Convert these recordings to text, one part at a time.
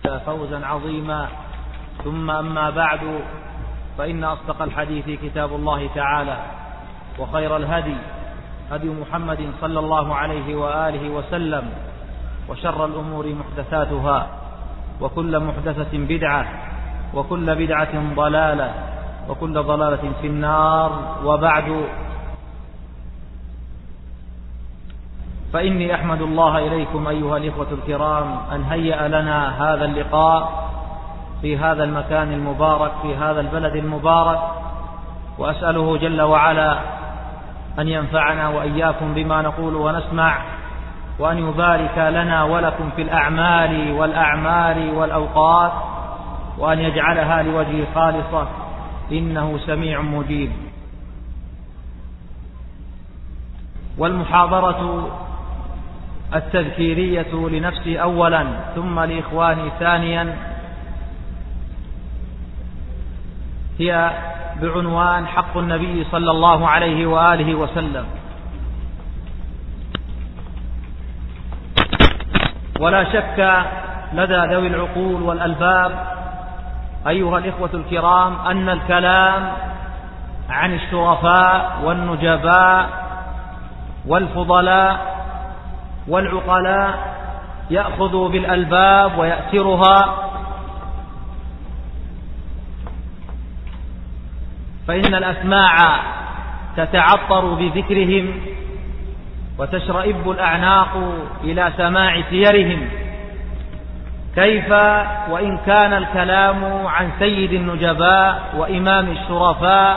فوزا عظيما. ثم أما بعد، فإن أصدق الحديث كتاب الله تعالى، وخير الهدي هدي محمد صلى الله عليه وآله وسلم، وشر الأمور محدثاتها، وكل محدثة بدعة، وكل بدعة ضلالة، وكل ضلالة في النار. وبعد، فإني أحمد الله إليكم أيها الإخوة الكرام أن هيأ لنا هذا اللقاء في هذا المكان المبارك، في هذا البلد المبارك، وأسأله جل وعلا أن ينفعنا وإياكم بما نقول ونسمع، وأن يبارك لنا ولكم في الأعمال والأوقات، وأن يجعلها لوجهه خالصة، إنه سميع مجيب. والمحاضرة التذكيرية لنفسي أولا، ثم لإخواني ثانيا، هي بعنوان حق النبي صلى الله عليه وآله وسلم. ولا شك لدى ذوي العقول والألباب أيها الإخوة الكرام أن الكلام عن الشرفاء والنجباء والفضلاء والعقلاء يأخذ بالألباب ويأثرها، فإن الأسماع تتعطر بذكرهم، وتشرئب الأعناق إلى سماع سيرهم، كيف وإن كان الكلام عن سيد النجباء وإمام الشرفاء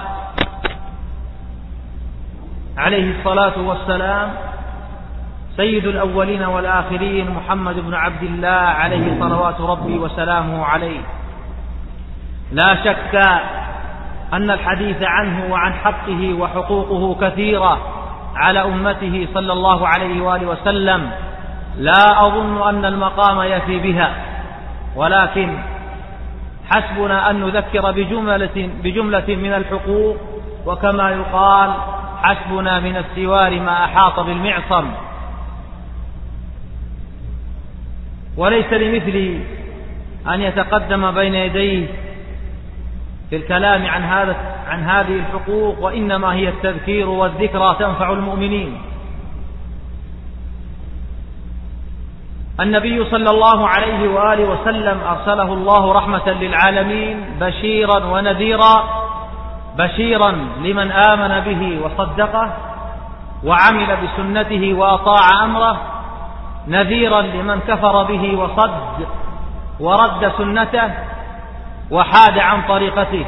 عليه الصلاة والسلام، سيد الأولين والآخرين محمد بن عبد الله عليه صلوات ربي وسلامه عليه. لا شك أن الحديث عنه وعن حقه وحقوقه كثيرة على أمته صلى الله عليه وآله وسلم، لا أظن أن المقام يفي بها، ولكن حسبنا أن نذكر بجملة من الحقوق، وكما يقال حسبنا من السوار ما أحاط بالمعصم. وليس لمثلي أن يتقدم بين يديه في الكلام عن هذه الحقوق، وإنما هي التذكير والذكرى تنفع المؤمنين. النبي صلى الله عليه وآله وسلم أرسله الله رحمة للعالمين بشيرا ونذيرا، بشيرا لمن آمن به وصدقه وعمل بسنته وأطاع أمره، نذيرا لمن كفر به وصد ورد سنته وحاد عن طريقته.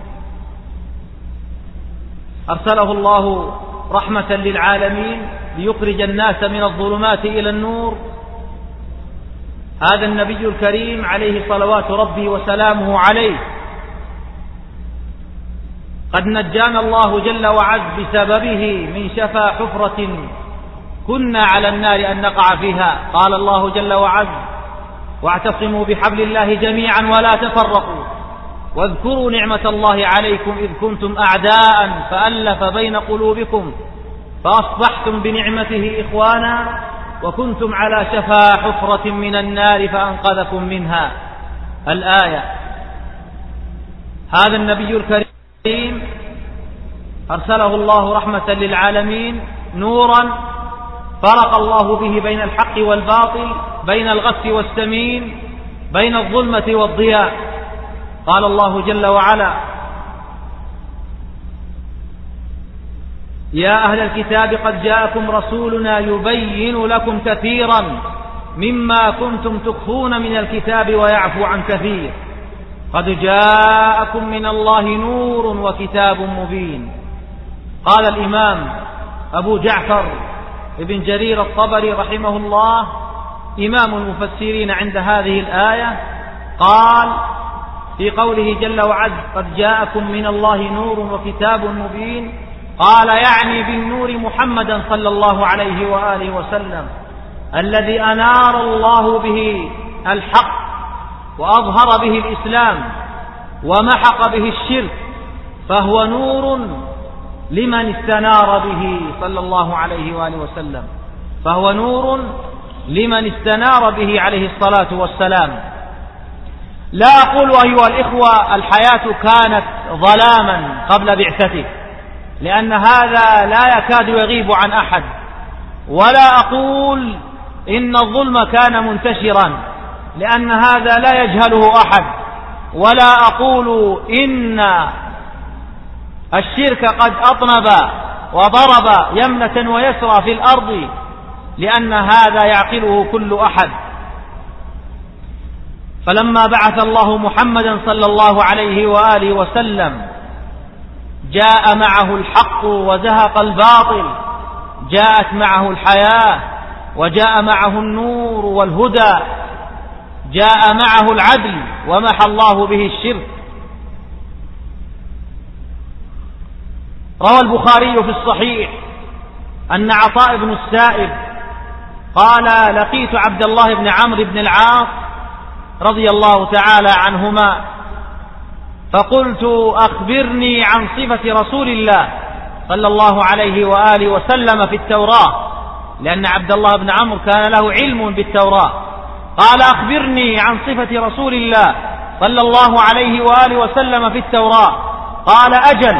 أرسله الله رحمة للعالمين ليخرج الناس من الظلمات إلى النور. هذا النبي الكريم عليه صلوات ربي وسلامه عليه قد نجانا الله جل وعز بسببه من شفا حفرة كنا على النار أن نقع فيها. قال الله جل وعز: واعتصموا بحبل الله جميعا ولا تفرقوا، واذكروا نعمة الله عليكم إذ كنتم أعداء فألف بين قلوبكم فأصبحتم بنعمته إخوانا، وكنتم على شفا حفرة من النار فأنقذكم منها. الآية. هذا النبي الكريم أرسله الله رحمة للعالمين، نورا فرق الله به بين الحق والباطل، بين الغث والسمين، بين الظلمة والضياء. قال الله جل وعلا: يا أهل الكتاب قد جاءكم رسولنا يبين لكم كثيرا مما كنتم تخفون من الكتاب ويعفو عن كثير، قد جاءكم من الله نور وكتاب مبين. قال الإمام أبو جعفر ابن جرير الطبري رحمه الله، إمام المفسرين عند هذه الآية، قال في قوله جل وعز: قد جاءكم من الله نور وكتاب مبين، قال يعني بالنور محمدا صلى الله عليه وآله وسلم، الذي أنار الله به الحق وأظهر به الإسلام ومحق به الشرك، فهو نور لمن استنار به صلى الله عليه وآله وسلم، فهو نور لمن استنار به عليه الصلاة والسلام. لا أقول أيها الإخوة الحياة كانت ظلاما قبل بعثته، لأن هذا لا يكاد يغيب عن أحد، ولا أقول إن الظلم كان منتشرا، لأن هذا لا يجهله أحد، ولا أقول إن الشرك قد أطنب وضرب يمنة ويسرى في الأرض، لأن هذا يعقله كل أحد. فلما بعث الله محمدا صلى الله عليه وآله وسلم جاء معه الحق وزهق الباطل، جاءت معه الحياة وجاء معه النور والهدى، جاء معه العدل ومحى الله به الشرك. روى البخاري في الصحيح أن عطاء بن السائب قال: لقيت عبد الله بن عمرو بن العاص رضي الله تعالى عنهما فقلت: أخبرني عن صفة رسول الله صلى الله عليه وآله وسلم في التوراة، لأن عبد الله بن عمرو كان له علم بالتوراة. قال: أخبرني عن صفة رسول الله صلى الله عليه وآله وسلم في التوراة. قال: أجل،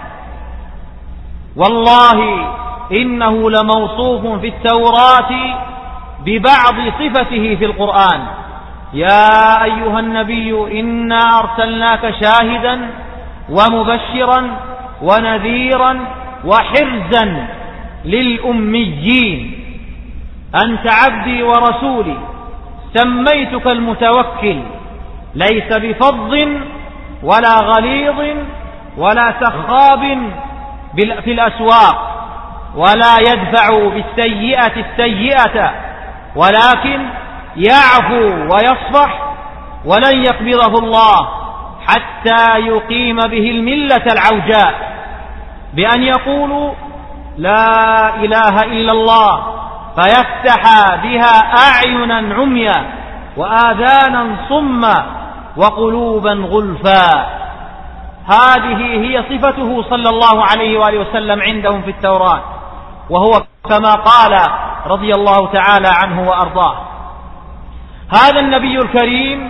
والله إنه لموصوف في التوراة ببعض صفته في القرآن: يا أيها النبي إنا أرسلناك شاهدا ومبشرا ونذيرا وحرزا للأميين، أنت عبدي ورسولي، سميتك المتوكل، ليس بفظ ولا غليظ ولا سخاب في الأسواق، ولا يدفع بالسيئة السيئة، ولكن يعفو ويصفح، ولن يقبضه الله حتى يقيم به الملة العوجاء، بأن يقولوا لا إله إلا الله، فيفتح بها أعينا عميا وآذانا صما وقلوبا غلفا. هذه هي صفته صلى الله عليه وآله وسلم عندهم في التوراة، وهو كما قال رضي الله تعالى عنه وأرضاه. هذا النبي الكريم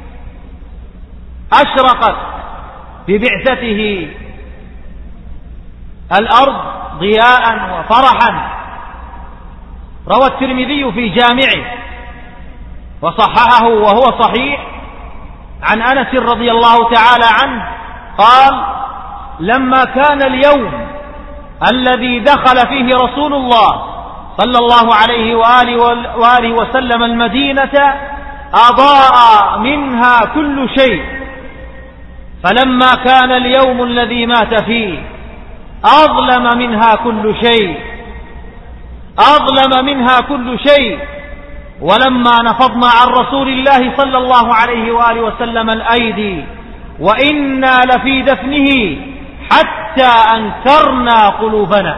أشرقت ببعثته الأرض ضياء وفرحا. روى الترمذي في جامعه وصححه وهو صحيح عن أنس رضي الله تعالى عنه قال: لما كان اليوم الذي دخل فيه رسول الله صلى الله عليه وآله وسلم المدينة أضاء منها كل شيء، فلما كان اليوم الذي مات فيه أظلم منها كل شيء، أظلم منها كل شيء. ولما نفضنا عن رسول الله صلى الله عليه وآله وسلم الأيدي وإنا لفي دفنه حتى أنكرنا قلوبنا،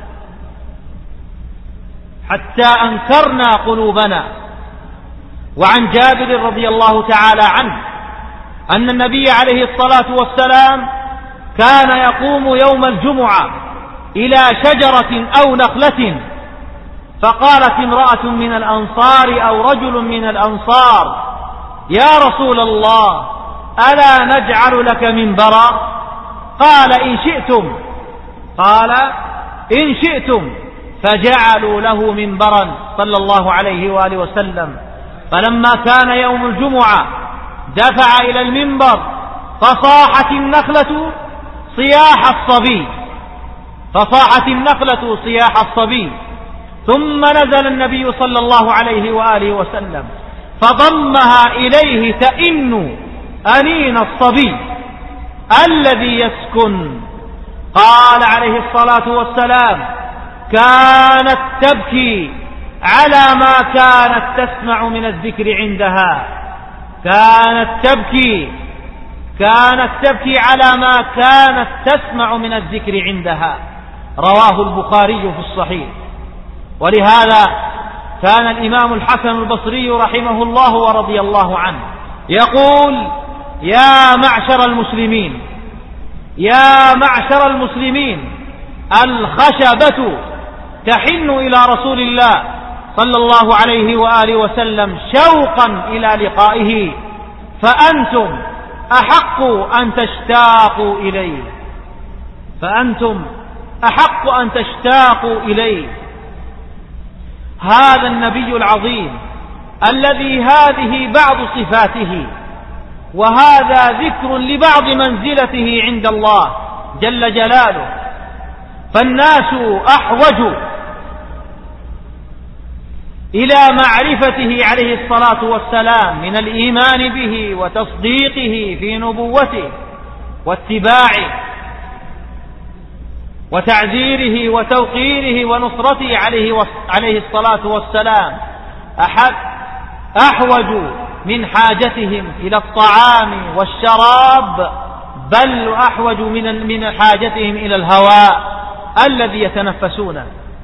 حتى أنكرنا قلوبنا. وعن جابر رضي الله تعالى عنه أن النبي عليه الصلاة والسلام كان يقوم يوم الجمعة إلى شجرة أو نخلة، فقالت امرأة من الأنصار أو رجل من الأنصار: يا رسول الله، ألا نجعل لك منبرا؟ قال: إن شئتم. قال: إن شئتم. فجعلوا له منبرا صلى الله عليه وآله وسلم. فلما كان يوم الجمعة دفع إلى المنبر، فصاحت النخلة صياح الصبي، فصاحت النخلة صياح الصبي. ثم نزل النبي صلى الله عليه وآله وسلم فضمها إليه تئن أنين الصبي الذي يسكن. قال عليه الصلاة والسلام: كانت تبكي على ما كانت تسمع من الذكر عندها، كانت تبكي على ما كانت تسمع من الذكر عندها. رواه البخاري في الصحيح. ولهذا كان الإمام الحسن البصري رحمه الله ورضي الله عنه يقول: يا معشر المسلمين، يا معشر المسلمين، الخشبة تحن إلى رسول الله صلى الله عليه وآله وسلم شوقا إلى لقائه، فأنتم أحق أن تشتاقوا إليه، فأنتم أحق أن تشتاقوا إليه. هذا النبي العظيم الذي هذه بعض صفاته، وهذا ذكر لبعض منزلته عند الله جل جلاله. فالناس أحوج إلى معرفته عليه الصلاة والسلام من الإيمان به وتصديقه في نبوته واتباعه وتعزيره وتوقيره ونصرته عليه الصلاة والسلام، أحوج من حاجتهم إلى الطعام والشراب، بل أحوج من حاجتهم إلى الهواء الذي يتنفسونه.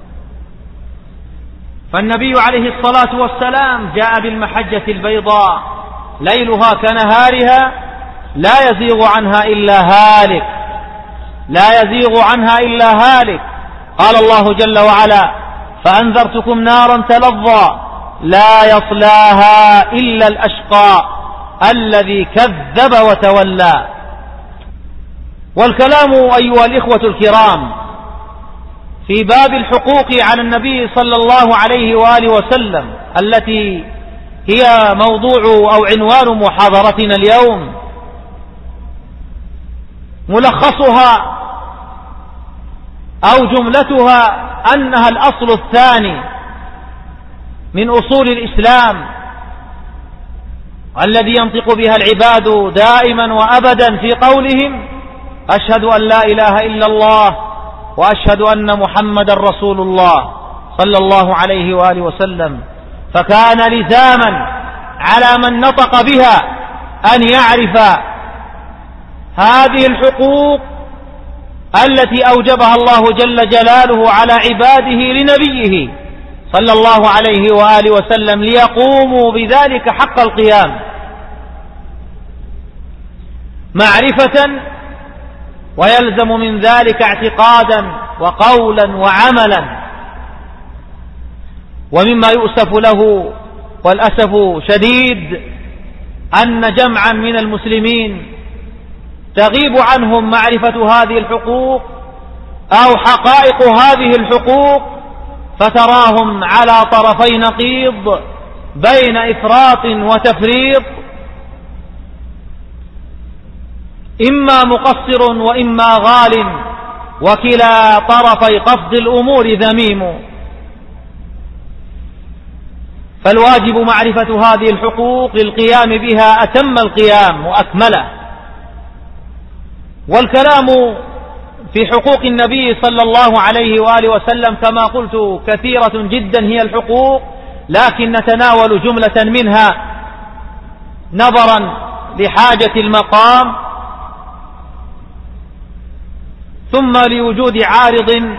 فالنبي عليه الصلاة والسلام جاء بالمحجة البيضاء ليلها كنهارها لا يزيغ عنها إلا هالك، لا يزيغ عنها إلا هالك. قال الله جل وعلا: فأنذرتكم نارا تلظى لا يصلاها إلا الأشقى الذي كذب وتولى. والكلام أيها الإخوة الكرام في باب الحقوق على النبي صلى الله عليه وآله وسلم، التي هي موضوع أو عنوان محاضرتنا اليوم، ملخصها أو جملتها أنها الأصل الثاني من أصول الإسلام الذي ينطق بها العباد دائما وأبدا في قولهم: أشهد أن لا إله إلا الله وأشهد أن محمدا رسول الله صلى الله عليه وآله وسلم. فكان لزاما على من نطق بها أن يعرف هذه الحقوق التي أوجبها الله جل جلاله على عباده لنبيه صلى الله عليه وآله وسلم ليقوموا بذلك حق القيام، معرفة، ويلزم من ذلك اعتقادا وقولا وعملا. ومما يؤسف له والأسف شديد أن جمعا من المسلمين تغيب عنهم معرفة هذه الحقوق أو حقائق هذه الحقوق، فتراهم على طرفي نقيض بين إفراط وتفريط، إما مقصر وإما غال، وكلا طرفي قصد الأمور ذميم. فالواجب معرفة هذه الحقوق للقيام بها أتم القيام وأكمله. والكلام في حقوق النبي صلى الله عليه وآله وسلم كما قلت كثيرة جدا هي الحقوق، لكن نتناول جملة منها نظرا لحاجة المقام، ثم لوجود عارض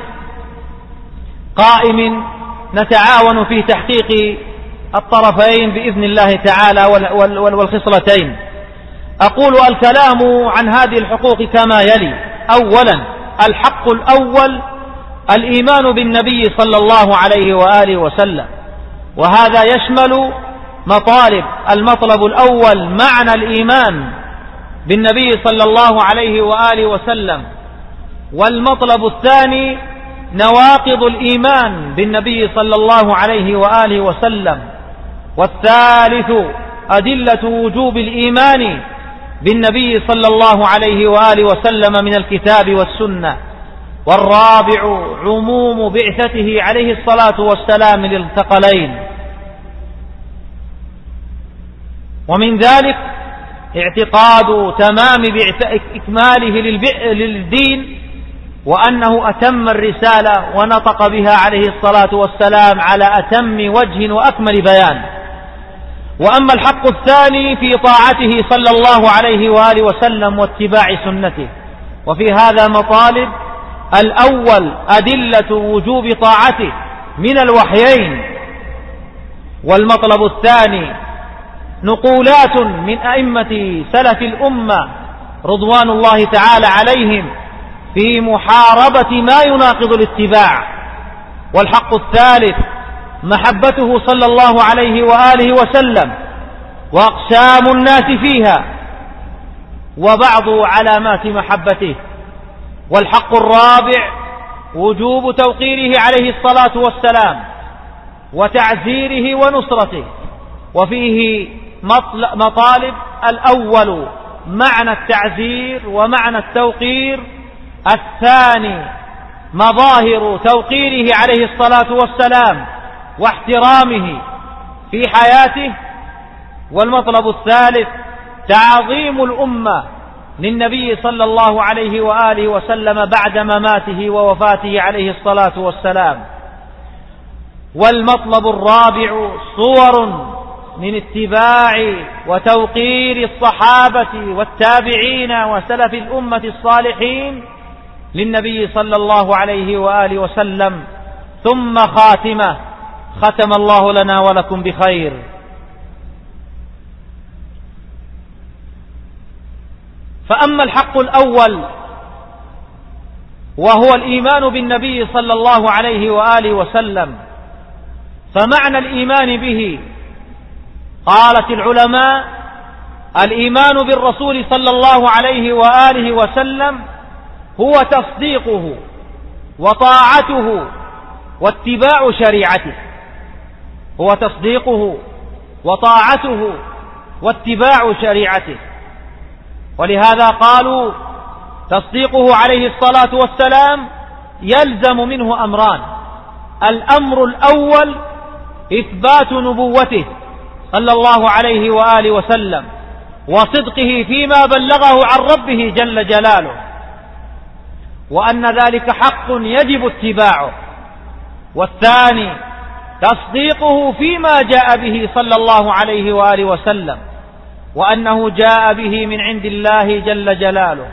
قائم نتعاون في تحقيق الطرفين بإذن الله تعالى والخصلتين. أقول الكلام عن هذه الحقوق كما يلي: أولا، الحق الأول الإيمان بالنبي صلى الله عليه وآله وسلم، وهذا يشمل مطالب. المطلب الأول معنى الإيمان بالنبي صلى الله عليه وآله وسلم، والمطلب الثاني نواقض الإيمان بالنبي صلى الله عليه وآله وسلم، والثالث أدلة وجوب الإيمان بالنبي صلى الله عليه وآله وسلم من الكتاب والسنة، والرابع عموم بعثته عليه الصلاة والسلام للثقلين. ومن ذلك اعتقاد تمام إكماله للدين، وأنه أتم الرسالة ونطق بها عليه الصلاة والسلام على أتم وجه وأكمل بيان. وأما الحق الثاني في طاعته صلى الله عليه وآله وسلم واتباع سنته، وفي هذا مطالب: الأول أدلة وجوب طاعته من الوحيين، والمطلب الثاني نقولات من أئمة سلف الأمة رضوان الله تعالى عليهم في محاربة ما يناقض الاتباع، والحق الثالث محبته صلى الله عليه وآله وسلم وأقسام الناس فيها وبعض علامات محبته. والحق الرابع وجوب توقيره عليه الصلاة والسلام وتعزيره ونصرته. وفيه مطالب: الأول معنى التعزير ومعنى التوقير، الثاني مظاهر توقيره عليه الصلاة والسلام واحترامه في حياته، والمطلب الثالث تعظيم الأمة للنبي صلى الله عليه وآله وسلم بعد مماته ووفاته عليه الصلاة والسلام. والمطلب الرابع صور من اتباع وتوقير الصحابة والتابعين وسلف الأمة الصالحين للنبي صلى الله عليه وآله وسلم. ثم خاتمة: ختم الله لنا ولكم بخير. فأما الحق الأول وهو الإيمان بالنبي صلى الله عليه وآله وسلم، فمعنى الإيمان به قالت العلماء: الإيمان بالرسول صلى الله عليه وآله وسلم هو تصديقه وطاعته واتباع شريعته. هو تصديقه وطاعته واتباع شريعته. ولهذا قالوا تصديقه عليه الصلاة والسلام يلزم منه أمران: الأمر الأول إثبات نبوته صلى الله عليه وآله وسلم وصدقه فيما بلغه عن ربه جل جلاله، وأن ذلك حق يجب اتباعه. والثاني تصديقه فيما جاء به صلى الله عليه وآله وسلم، وأنه جاء به من عند الله جل جلاله.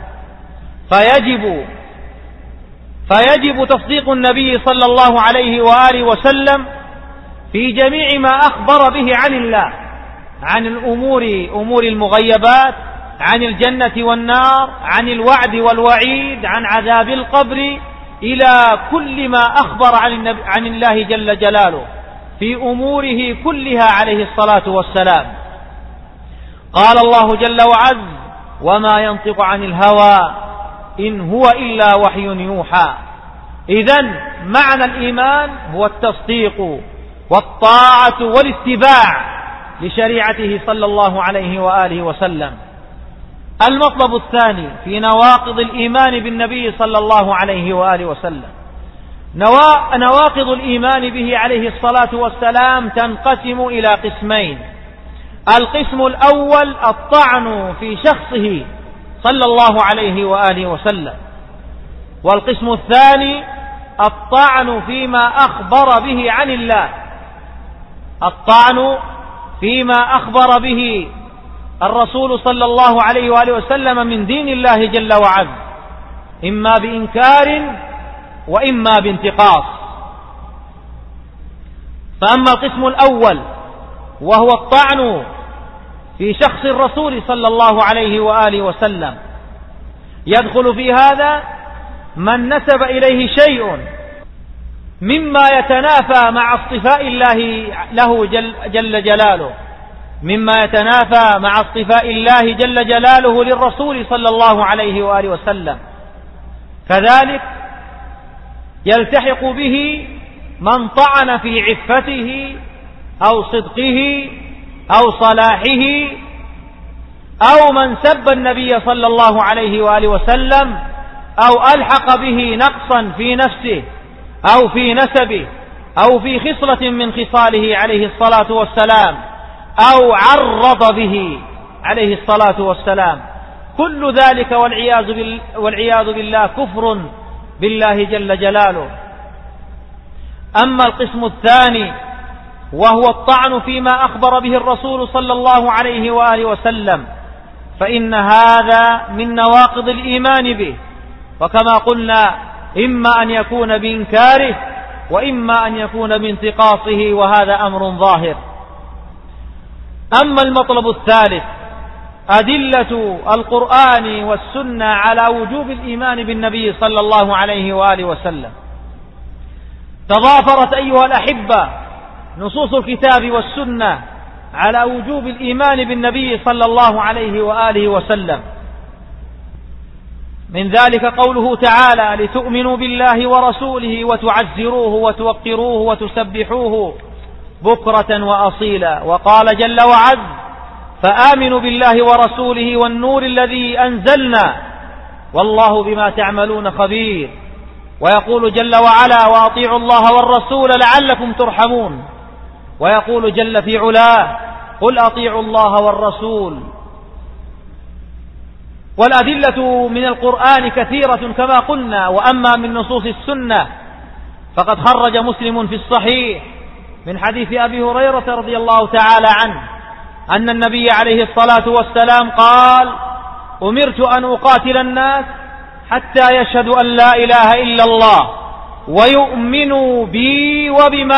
فيجب تصديق النبي صلى الله عليه وآله وسلم في جميع ما أخبر به عن الله، عن أمور المغيبات، عن الجنة والنار، عن الوعد والوعيد، عن عذاب القبر، إلى كل ما أخبر عن الله جل جلاله في أموره كلها عليه الصلاة والسلام. قال الله جل وعز: وما ينطق عن الهوى إن هو إلا وحي يوحى. إذن معنى الإيمان هو التصديق والطاعة والاتباع لشريعته صلى الله عليه وآله وسلم. المطلب الثاني في نواقض الإيمان بالنبي صلى الله عليه وآله وسلم: نواقض الإيمان به عليه الصلاة والسلام تنقسم إلى قسمين. القسم الأول الطعن في شخصه صلى الله عليه وآله وسلم، والقسم الثاني الطعن فيما أخبر به عن الله، الطعن فيما أخبر به الرسول صلى الله عليه وآله وسلم من دين الله جل وعز، إما بإنكار وإما بانتقاص. فأما القسم الأول وهو الطعن في شخص الرسول صلى الله عليه وآله وسلم، يدخل في هذا من نسب إليه شيء مما يتنافى مع اصطفاء الله له جل جلاله، مما يتنافى مع اصطفاء الله جل جلاله للرسول صلى الله عليه وآله وسلم. كذلك يلتحق به من طعن في عفته أو صدقه أو صلاحه، أو من سب النبي صلى الله عليه وآله وسلم، أو ألحق به نقصا في نفسه أو في نسبه أو في خصلة من خصاله عليه الصلاة والسلام، أو عرض به عليه الصلاة والسلام. كل ذلك والعياذ بالله كفر بالله جل جلاله. أما القسم الثاني وهو الطعن فيما أخبر به الرسول صلى الله عليه وآله وسلم، فإن هذا من نواقض الإيمان به، وكما قلنا إما أن يكون بإنكاره وإما أن يكون بانتقاصه، وهذا أمر ظاهر. أما المطلب الثالث أدلة القرآن والسنة على وجوب الإيمان بالنبي صلى الله عليه وآله وسلم. تضافرت أيها الأحبة نصوص الكتاب والسنة على وجوب الإيمان بالنبي صلى الله عليه وآله وسلم. من ذلك قوله تعالى: لتؤمنوا بالله ورسوله وتعزروه وتوقروه وتسبحوه بكرة وأصيلا. وقال جل وعز: فآمنوا بالله ورسوله والنور الذي أنزلنا والله بما تعملون خبير. ويقول جل وعلا: وأطيعوا الله والرسول لعلكم ترحمون. ويقول جل في علاه: قل أطيعوا الله والرسول. والأدلة من القرآن كثيرة كما قلنا. وأما من نصوص السنة فقد خرج مسلم في الصحيح من حديث أبي هريرة رضي الله تعالى عنه أن النبي عليه الصلاة والسلام قال: أمرت أن أقاتل الناس حتى يشهدوا أن لا إله إلا الله ويؤمنوا بي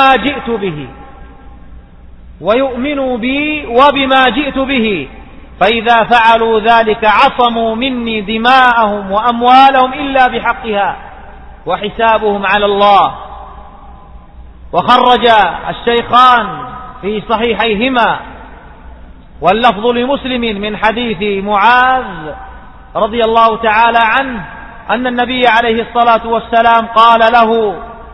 وبما جئت به فإذا فعلوا ذلك عصموا مني دماءهم وأموالهم إلا بحقها وحسابهم على الله. وخرج الشيخان في صحيحيهما واللفظ لمسلم من حديث معاذ رضي الله تعالى عنه أن النبي عليه الصلاة والسلام قال له: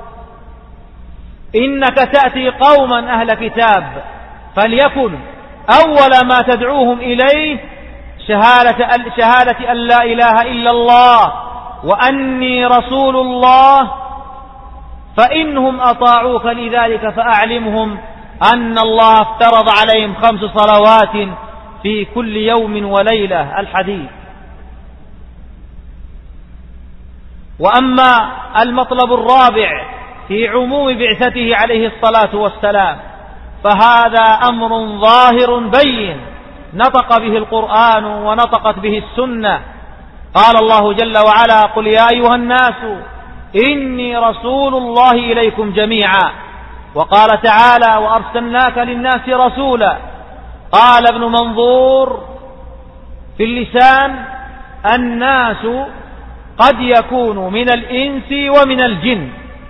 إنك تأتي قوما أهل كتاب فليكن أول ما تدعوهم إليه شهادة أن لا إله إلا الله وأني رسول الله، فإنهم أطاعوك لذلك فأعلمهم أن الله افترض عليهم 5 صلوات في كل يوم وليلة. الحديث. وأما المطلب الرابع في عموم بعثته عليه الصلاة والسلام فهذا أمر ظاهر بين نطق به القرآن ونطقت به السنة. قال الله جل وعلا: قل يا أيها الناس إني رسول الله إليكم جميعا. وقال تعالى: وأرسلناك للناس رسولا. قال ابن منظور في اللسان: الناس قد يكون من الإنس ومن الجن.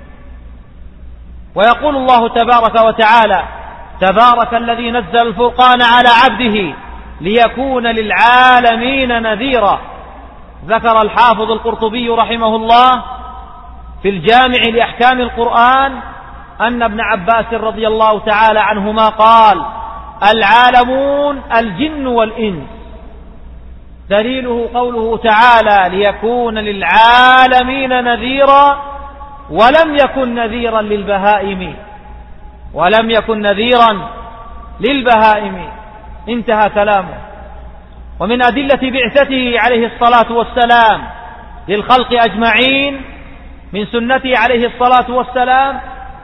ويقول الله تبارك وتعالى: تبارك الذي نزل الفرقان على عبده ليكون للعالمين نذيرا. ذكر الحافظ القرطبي رحمه الله في الجامع لأحكام القرآن أن ابن عباس رضي الله تعالى عنهما قال: العالمون الجن والإنس. دليله قوله تعالى: ليكون للعالمين نذيرا، ولم يكن نذيرا للبهائم. انتهى كلامه. ومن أدلة بعثته عليه الصلاة والسلام للخلق أجمعين من سنته عليه الصلاة والسلام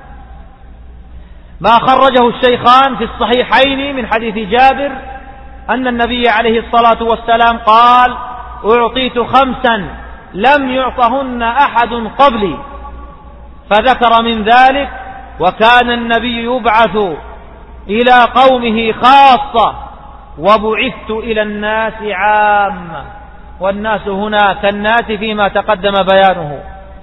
ما خرجه الشيخان في الصحيحين من حديث جابر أن النبي عليه الصلاة والسلام قال: أعطيت 5 لم يعطهن أحد قبلي. فذكر من ذلك: وكان النبي يبعث إلى قومه خاصة وبعثت إلى الناس عامة. والناس هنا كالناس فيما تقدم بيانه.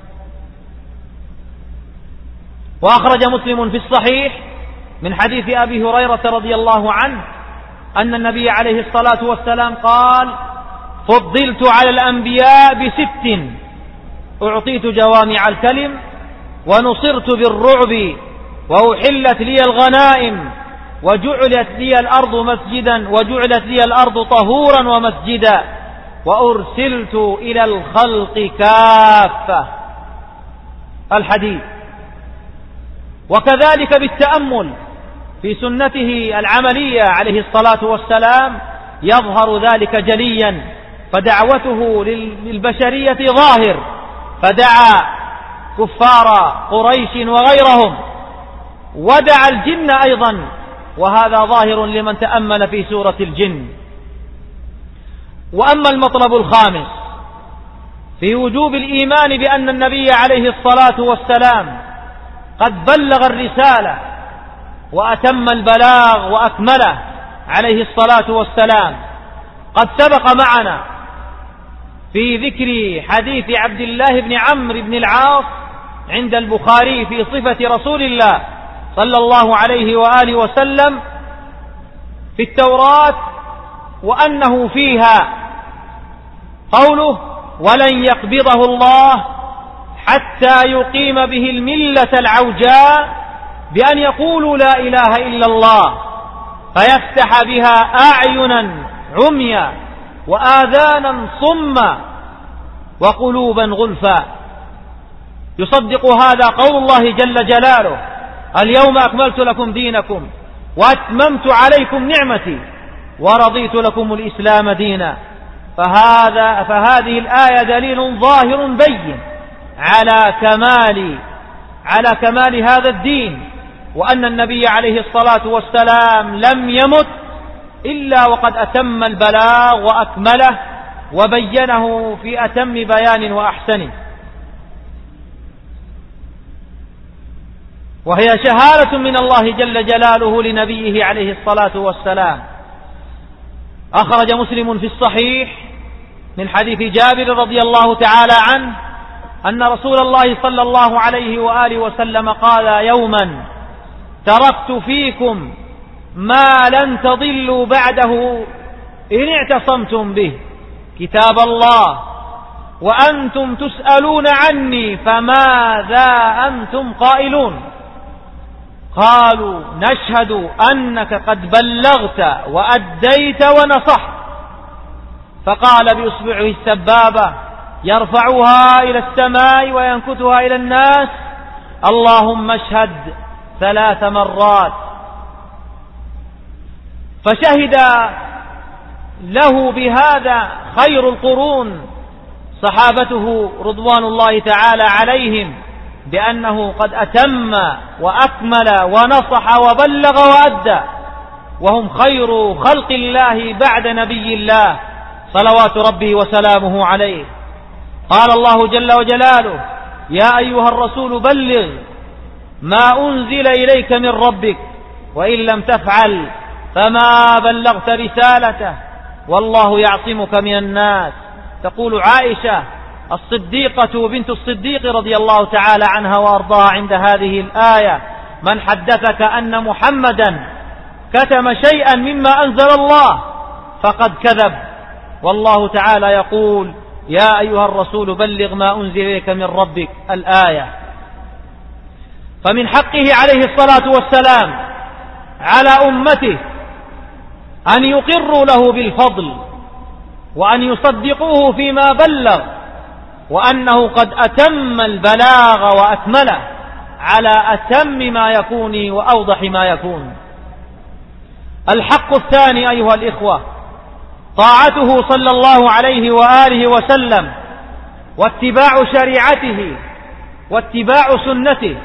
وأخرج مسلم في الصحيح من حديث أبي هريرة رضي الله عنه أن النبي عليه الصلاة والسلام قال: فضلت على الأنبياء ب6: أعطيت جوامع الكلم ونصرت بالرعب وأحلت لي الغنائم وجعلت لي الأرض طهورا ومسجدا وأرسلت إلى الخلق كافة. الحديث. وكذلك بالتأمل في سنته العملية عليه الصلاة والسلام يظهر ذلك جليا. فدعوته للبشرية ظاهر، فدعا كفار قريش وغيرهم، ودعا الجن أيضا، وهذا ظاهر لمن تأمل في سورة الجن. وأما المطلب الخامس في وجوب الإيمان بأن النبي عليه الصلاة والسلام قد بلغ الرسالة وأتم البلاغ وأكمله عليه الصلاة والسلام. قد سبق معنا في ذكر حديث عبد الله بن عمرو بن العاص عند البخاري في صفة رسول الله صلى الله عليه وآله وسلم في التوراة وأنه فيها قوله ولن يقبضه الله حتى يقيم به الملة العوجاء بأن يقولوا لا إله إلا الله فيفتح بها أعينا عميا وآذانا صما وقلوبا غلفا. يصدق هذا قول الله جل جلاله اليوم أكملت لكم دينكم وأتممت عليكم نعمتي ورضيت لكم الإسلام دينا. فهذه الآية دليل ظاهر بين على كمال هذا الدين، وأن النبي عليه الصلاة والسلام لم يمت إلا وقد أتم البلاغ وأكمله وبينه في أتم بيان وأحسنه. وهي شهادة من الله جل جلاله لنبيه عليه الصلاة والسلام. أخرج مسلم في الصحيح من حديث جابر رضي الله تعالى عنه أن رسول الله صلى الله عليه وآله وسلم قال يوما تركت فيكم ما لن تضلوا بعده إن اعتصمتم به كتاب الله وأنتم تسألون عني فماذا أنتم قائلون؟ قالوا نشهد أنك قد بلغت وأديت ونصحت. فقال بإصبعه السبابة يرفعها إلى السماء وينكتها إلى الناس اللهم اشهد 3 مرات. فشهد له بهذا خير القرون صحابته رضوان الله تعالى عليهم بأنه قد أتم وأكمل ونصح وبلغ وأدى، وهم خير خلق الله بعد نبي الله صلوات ربه وسلامه عليه. قال الله جل وجلاله يا أيها الرسول بلغ ما أنزل إليك من ربك وإن لم تفعل فما بلغت رسالته والله يعصمك من الناس. تقول عائشة الصديقة بنت الصديق رضي الله تعالى عنها وأرضاها عند هذه الآية من حدثك أن محمدا كتم شيئا مما أنزل الله فقد كذب. والله تعالى يقول يا أيها الرسول بلغ ما أنزل إليك من ربك الآية. فمن حقه عليه الصلاة والسلام على أمته أن يقروا له بالفضل وأن يصدقوه فيما بلغ وأنه قد أتم البلاغ وأكمله على أتم ما يكون وأوضح ما يكون. الحق الثاني أيها الإخوة طاعته صلى الله عليه وآله وسلم واتباع شريعته واتباع سنته.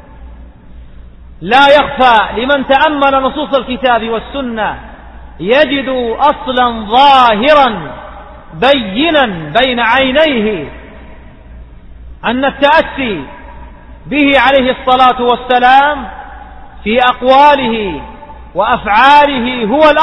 لا يخفى لمن تأمل نصوص الكتاب والسنة يجد أصلا ظاهرا بينا بين عينيه أن التأسي به عليه الصلاة والسلام في أقواله وأفعاله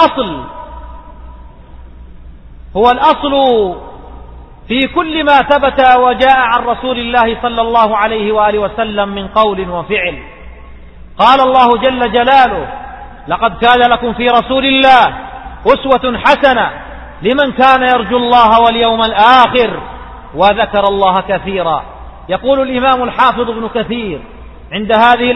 هو الأصل في كل ما ثبت وجاء عن رسول الله صلى الله عليه وآله وسلم من قول وفعل. قال الله جل جلاله لقد كان لكم في رسول الله أسوة حسنة لمن كان يرجو الله واليوم الآخر وذكر الله كثيرا. يقول الإمام الحافظ ابن كثير عند هذه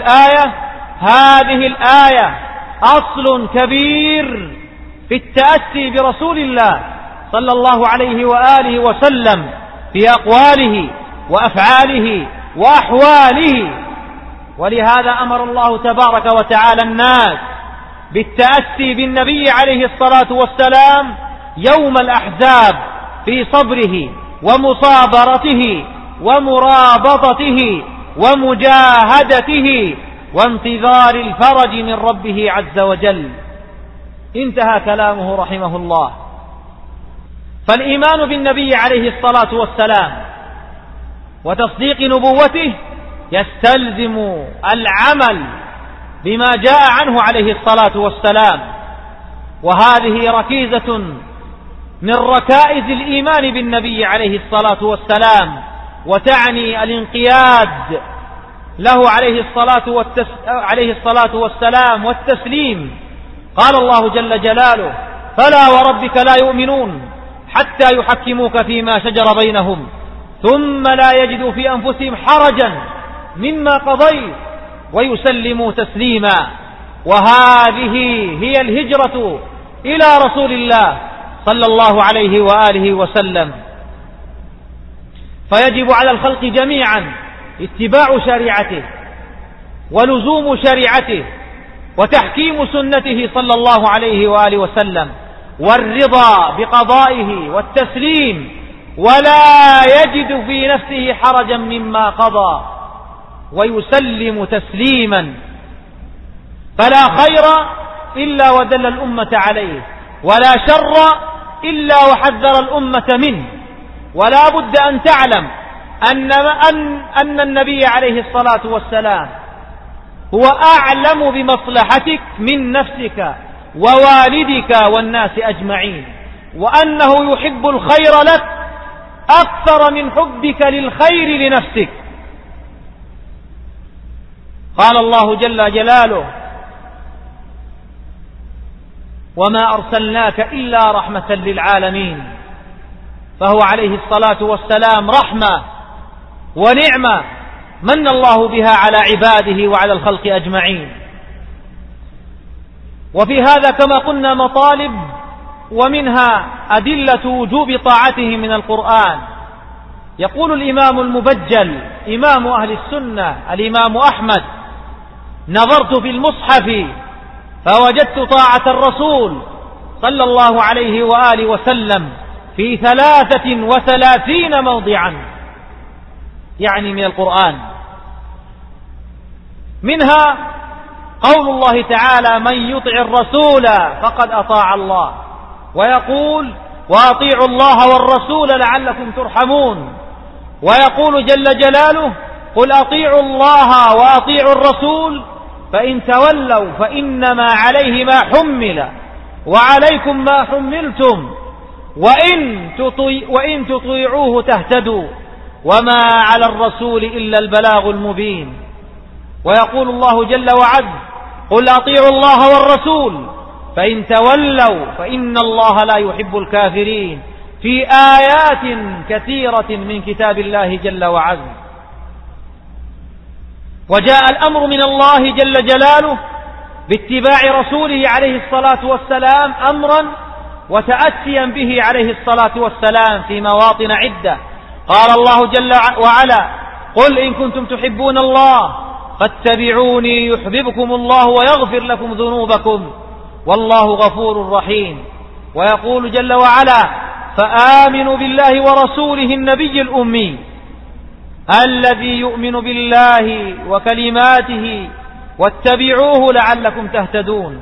الآية أصل كبير في التأسي برسول الله صلى الله عليه وآله وسلم في أقواله وأفعاله وأحواله. ولهذا أمر الله تبارك وتعالى الناس بالتأسي بالنبي عليه الصلاة والسلام يوم الأحزاب في صبره ومصابرته ومرابطته ومجاهدته وانتظار الفرج من ربه عز وجل. انتهى كلامه رحمه الله. فالإيمان بالنبي عليه الصلاة والسلام وتصديق نبوته يستلزم العمل بما جاء عنه عليه الصلاة والسلام، وهذه ركيزة من ركائز الإيمان بالنبي عليه الصلاة والسلام، وتعني الانقياد له عليه الصلاة والسلام والتسليم. قال الله جل جلاله: فلا وربك لا يؤمنون حتى يحكموك فيما شجر بينهم ثم لا يجدوا في أنفسهم حرجا مما قضيت ويسلموا تسليما. وهذه هي الهجرة إلى رسول الله صلى الله عليه وآله وسلم. فيجب على الخلق جميعا اتباع شريعته ولزوم شريعته وتحكيم سنته صلى الله عليه وآله وسلم، والرضا بقضائه والتسليم، ولا يجد في نفسه حرجا مما قضى ويسلم تسليما. فلا خير إلا ودل الأمة عليه، ولا شر إلا وحذر الأمة منه. ولا بد أن تعلم أن النبي عليه الصلاة والسلام هو أعلم بمصلحتك من نفسك ووالدك والناس أجمعين، وأنه يحب الخير لك أكثر من حبك للخير لنفسك. قال الله جل جلاله: وما أرسلناك إلا رحمة للعالمين. فهو عليه الصلاة والسلام رحمة ونعمة من الله بها على عباده وعلى الخلق أجمعين. وفي هذا كما قلنا مطالب، ومنها أدلة وجوب طاعته من القرآن. يقول الإمام المبجل إمام أهل السنة الإمام أحمد: نظرت في المصحف فوجدت طاعة الرسول صلى الله عليه وآله وسلم في 33 موضعا، يعني من القرآن. منها قول الله تعالى: من يطع الرسول فقد أطاع الله، ويقول: وأطيعوا الله والرسول لعلكم ترحمون. ويقول جل جلاله: قل أطيعوا الله وأطيعوا الرسول فإن تولوا فإنما عليه ما حمل وعليكم ما حملتم وإن تطيعوه تهتدوا وما على الرسول إلا البلاغ المبين. ويقول الله جل وعز: قل أطيعوا الله والرسول فإن تولوا فإن الله لا يحب الكافرين، في آيات كثيرة من كتاب الله جل وعز. وجاء الأمر من الله جل جلاله باتباع رسوله عليه الصلاة والسلام أمرا وتأسيا به عليه الصلاة والسلام في مواطن عدة. قال الله جل وعلا: قل إن كنتم تحبون الله فاتبعوني يحببكم الله ويغفر لكم ذنوبكم والله غفور رحيم. ويقول جل وعلا: فآمنوا بالله ورسوله النبي الأمي الذي يؤمن بالله وكلماته واتبعوه لعلكم تهتدون.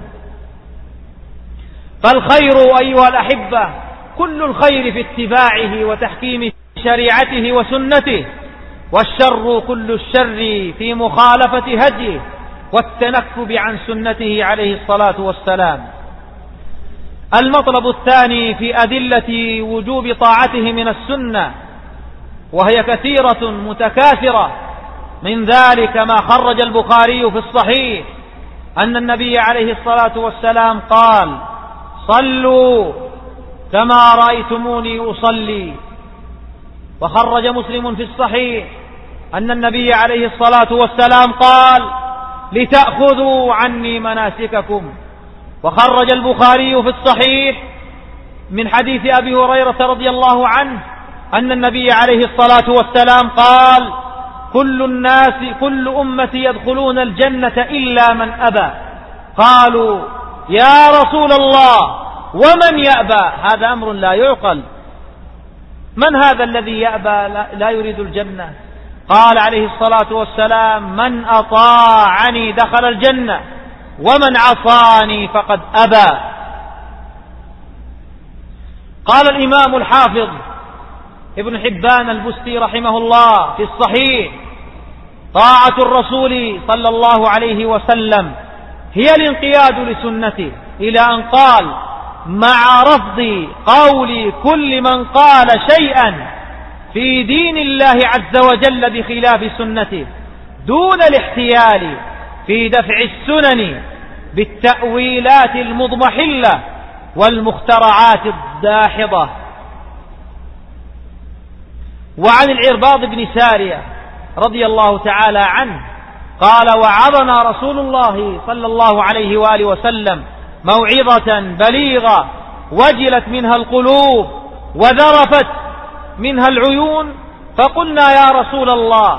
فالخير أيها الأحبة كل الخير في اتباعه وتحكيم شريعته وسنته، والشر كل الشر في مخالفة هديه والتنكب عن سنته عليه الصلاة والسلام. المطلب الثاني في أدلة وجوب طاعته من السنة، وهي كثيرة متكاثرة، من ذلك ما خرج البخاري في الصحيح أن النبي عليه الصلاة والسلام قال: صلوا كما رأيتموني أصلي. وخرج مسلم في الصحيح أن النبي عليه الصلاة والسلام قال: لتأخذوا عني مناسككم. وخرج البخاري في الصحيح من حديث أبي هريرة رضي الله عنه أن النبي عليه الصلاة والسلام قال: كل أمتي يدخلون الجنة إلا من أبى. قالوا: يا رسول الله ومن يأبى؟ هذا أمر لا يعقل. من هذا الذي يأبى لا يريد الجنة؟ قال عليه الصلاة والسلام: من أطاعني دخل الجنة ومن عصاني فقد أبى. قال الإمام الحافظ ابن حبان البستي رحمه الله في الصحيح: طاعة الرسول صلى الله عليه وسلم هي الانقياد لسنته، إلى أن قال: مع رفض قول كل من قال شيئا في دين الله عز وجل بخلاف سنته، دون الاحتيال في دفع السنن بالتأويلات المضمحلة والمخترعات الداحضة. وعن العرباض بن سارية رضي الله تعالى عنه قال: وعظنا رسول الله صلى الله عليه وآله وسلم موعظة بليغة وجلت منها القلوب وذرفت منها العيون، فقلنا يا رسول الله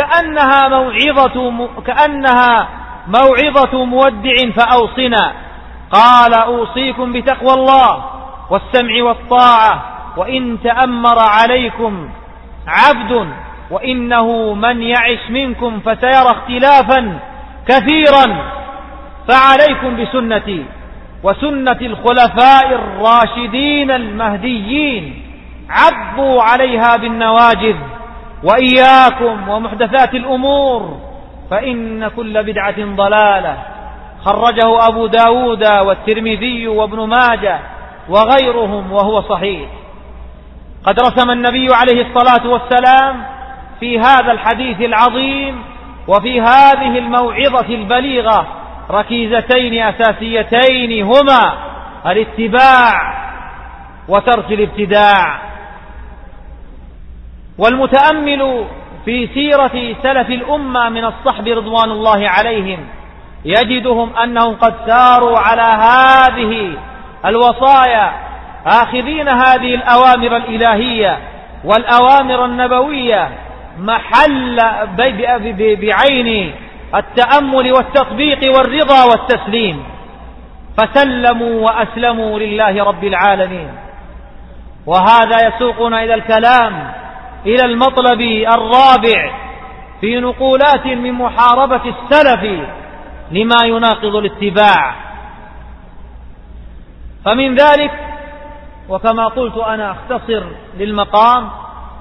كأنها موعظة مودع فأوصنا. قال: أوصيكم بتقوى الله والسمع والطاعة، وإن تأمر عليكم عبد، وإنه من يعش منكم فسيرى اختلافا كثيرا، فعليكم بسنتي وسنة الخلفاء الراشدين المهديين، عضوا عليها بالنواجذ، وإياكم ومحدثات الأمور، فإن كل بدعة ضلالة. خرجه أبو داود والترمذي وابن ماجه وغيرهم وهو صحيح. قد رسم النبي عليه الصلاة والسلام في هذا الحديث العظيم وفي هذه الموعظة البليغة ركيزتين أساسيتين، هما الاتباع وترك الابتداع. والمتأمل في سيرة سلف الأمة من الصحب رضوان الله عليهم يجدهم أنهم قد ساروا على هذه الوصايا، آخذين هذه الأوامر الإلهية والأوامر النبوية محل بعين التأمل والتطبيق والرضا والتسليم، فسلموا وأسلموا لله رب العالمين. وهذا يسوقنا إلى الكلام إلى المطلب الرابع في نقولات من محاربة السلف لما يناقض الاتباع. فمن ذلك، وكما قلت أنا أختصر للمقام،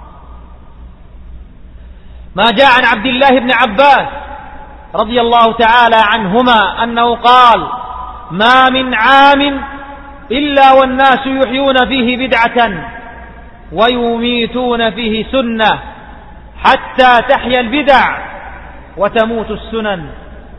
ما جاء عن عبد الله بن عباس رضي الله تعالى عنهما أنه قال: ما من عام إلا والناس يحيون فيه بدعة ويميتون فيه سنة، حتى تحيا البدع وتموت السنن.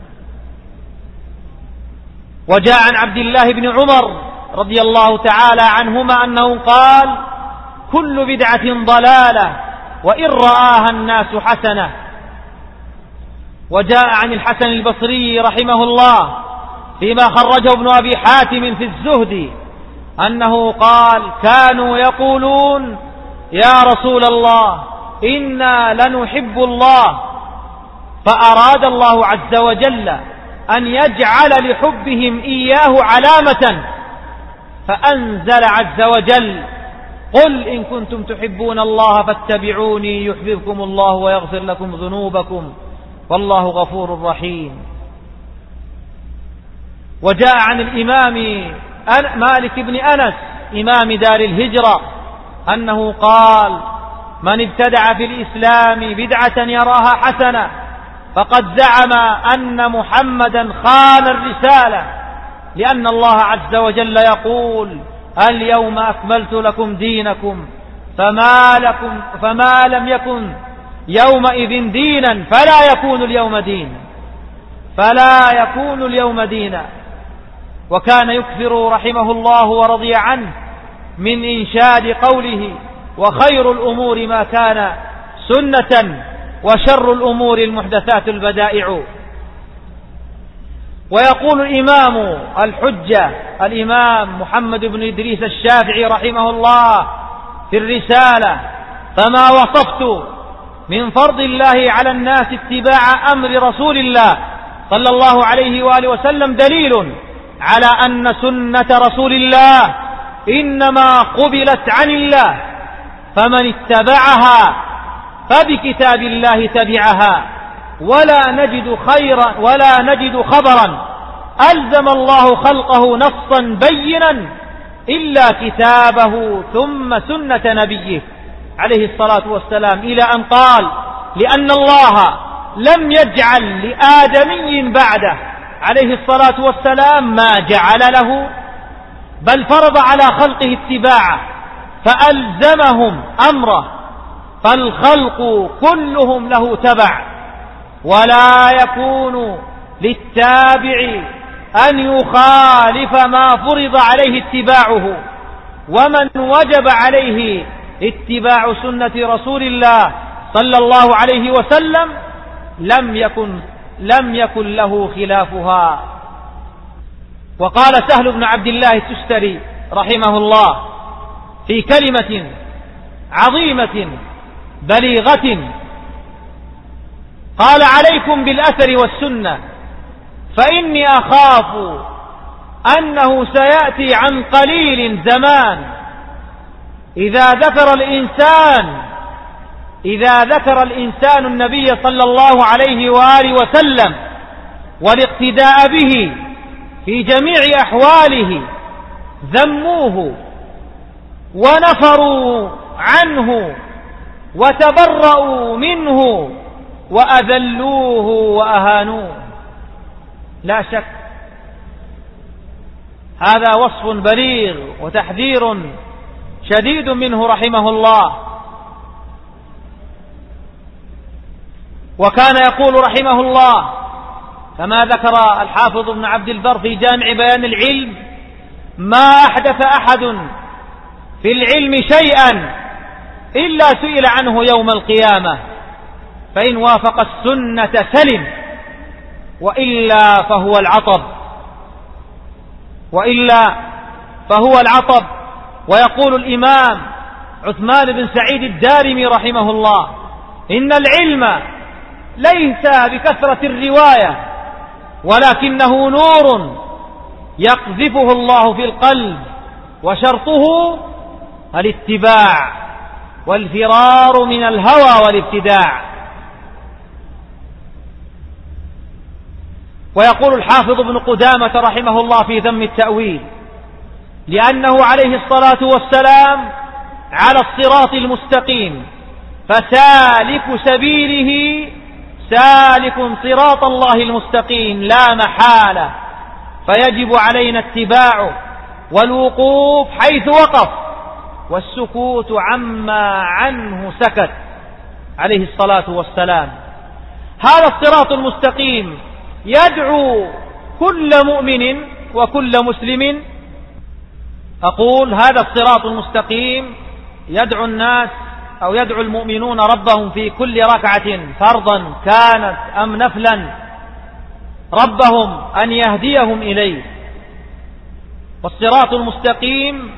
وجاء عن عبد الله بن عمر رضي الله تعالى عنهما أنه قال: كل بدعة ضلالة وإن رآها الناس حسنة. وجاء عن الحسن البصري رحمه الله فيما خرجه ابن أبي حاتم في الزهد أنه قال: كانوا يقولون يا رسول الله إنا لنحب الله، فأراد الله عز وجل أن يجعل لحبهم إياه علامة، فأنزل عز وجل: قل إن كنتم تحبون الله فاتبعوني يحببكم الله ويغفر لكم ذنوبكم والله غفور رحيم. وجاء عن الإمام مالك بن أنس إمام دار الهجرة أنه قال: من ابتدع في الإسلام بدعة يراها حسنة فقد زعم أن محمدا خان الرسالة، لأن الله عز وجل يقول: اليوم أكملت لكم دينكم، فما لم يكن يومئذ دينا فلا يكون اليوم دينا. وكان يكثر رحمه الله ورضي عنه من إنشاد قوله: وخير الأمور ما كان سنة وشر الأمور المحدثات البدائع. ويقول الإمام الحجة الإمام محمد بن إدريس الشافعي رحمه الله في الرسالة: فما وصفت من فرض الله على الناس اتباع أمر رسول الله صلى الله عليه وآله وسلم دليل على أن سنة رسول الله إنما قبلت عن الله، فمن اتبعها فبكتاب الله تبعها، ولا نجد خبرا ألزم الله خلقه نصا بينا إلا كتابه ثم سنة نبيه عليه الصلاة والسلام، إلى أن قال: لأن الله لم يجعل لآدمي بعده عليه الصلاة والسلام ما جعل له، بل فرض على خلقه اتباعه فألزمهم أمره، فالخلق كلهم له تبع، ولا يكون للتابع أن يخالف ما فرض عليه اتباعه، ومن وجب عليه اتباع سنة رسول الله صلى الله عليه وسلم لم يكن له خلافها. وقال سهل بن عبد الله التستري رحمه الله في كلمة عظيمة بليغة، قال: عليكم بالأثر والسنة، فإني أخاف أنه سيأتي عن قليل زمان إذا ذكر الإنسان النبي صلى الله عليه وآله وسلم والاقتداء به في جميع أحواله ذموه ونفروا عنه وتبرؤوا منه وأذلوه وأهانوه. لا شك هذا وصف بليغ وتحذير شديد منه رحمه الله. وكان يقول رحمه الله كما ذكر الحافظ ابن عبد البر في جامع بيان العلم: ما أحدث أحد في العلم شيئا إلا سئل عنه يوم القيامة، فإن وافق السنة سلم، وإلا فهو العطب. ويقول الإمام عثمان بن سعيد الدارمي رحمه الله: إن العلم ليس بكثرة الرواية، ولكنه نور يقذفه الله في القلب، وشرطه الاتباع والفرار من الهوى والابتداع. ويقول الحافظ ابن قدامة رحمه الله في ذم التأويل: لأنه عليه الصلاة والسلام على الصراط المستقيم، فسالك سبيله سالك صراط الله المستقيم لا محالة، فيجب علينا اتباعه والوقوف حيث وقف، والسكوت عما عنه سكت عليه الصلاة والسلام. هذا الصراط المستقيم يدعو كل مؤمن وكل مسلم. أقول هذا الصراط المستقيم يدعو الناس أو يدعو المؤمنون ربهم في كل ركعة فرضا كانت أم نفلا ربهم أن يهديهم إليه. والصراط المستقيم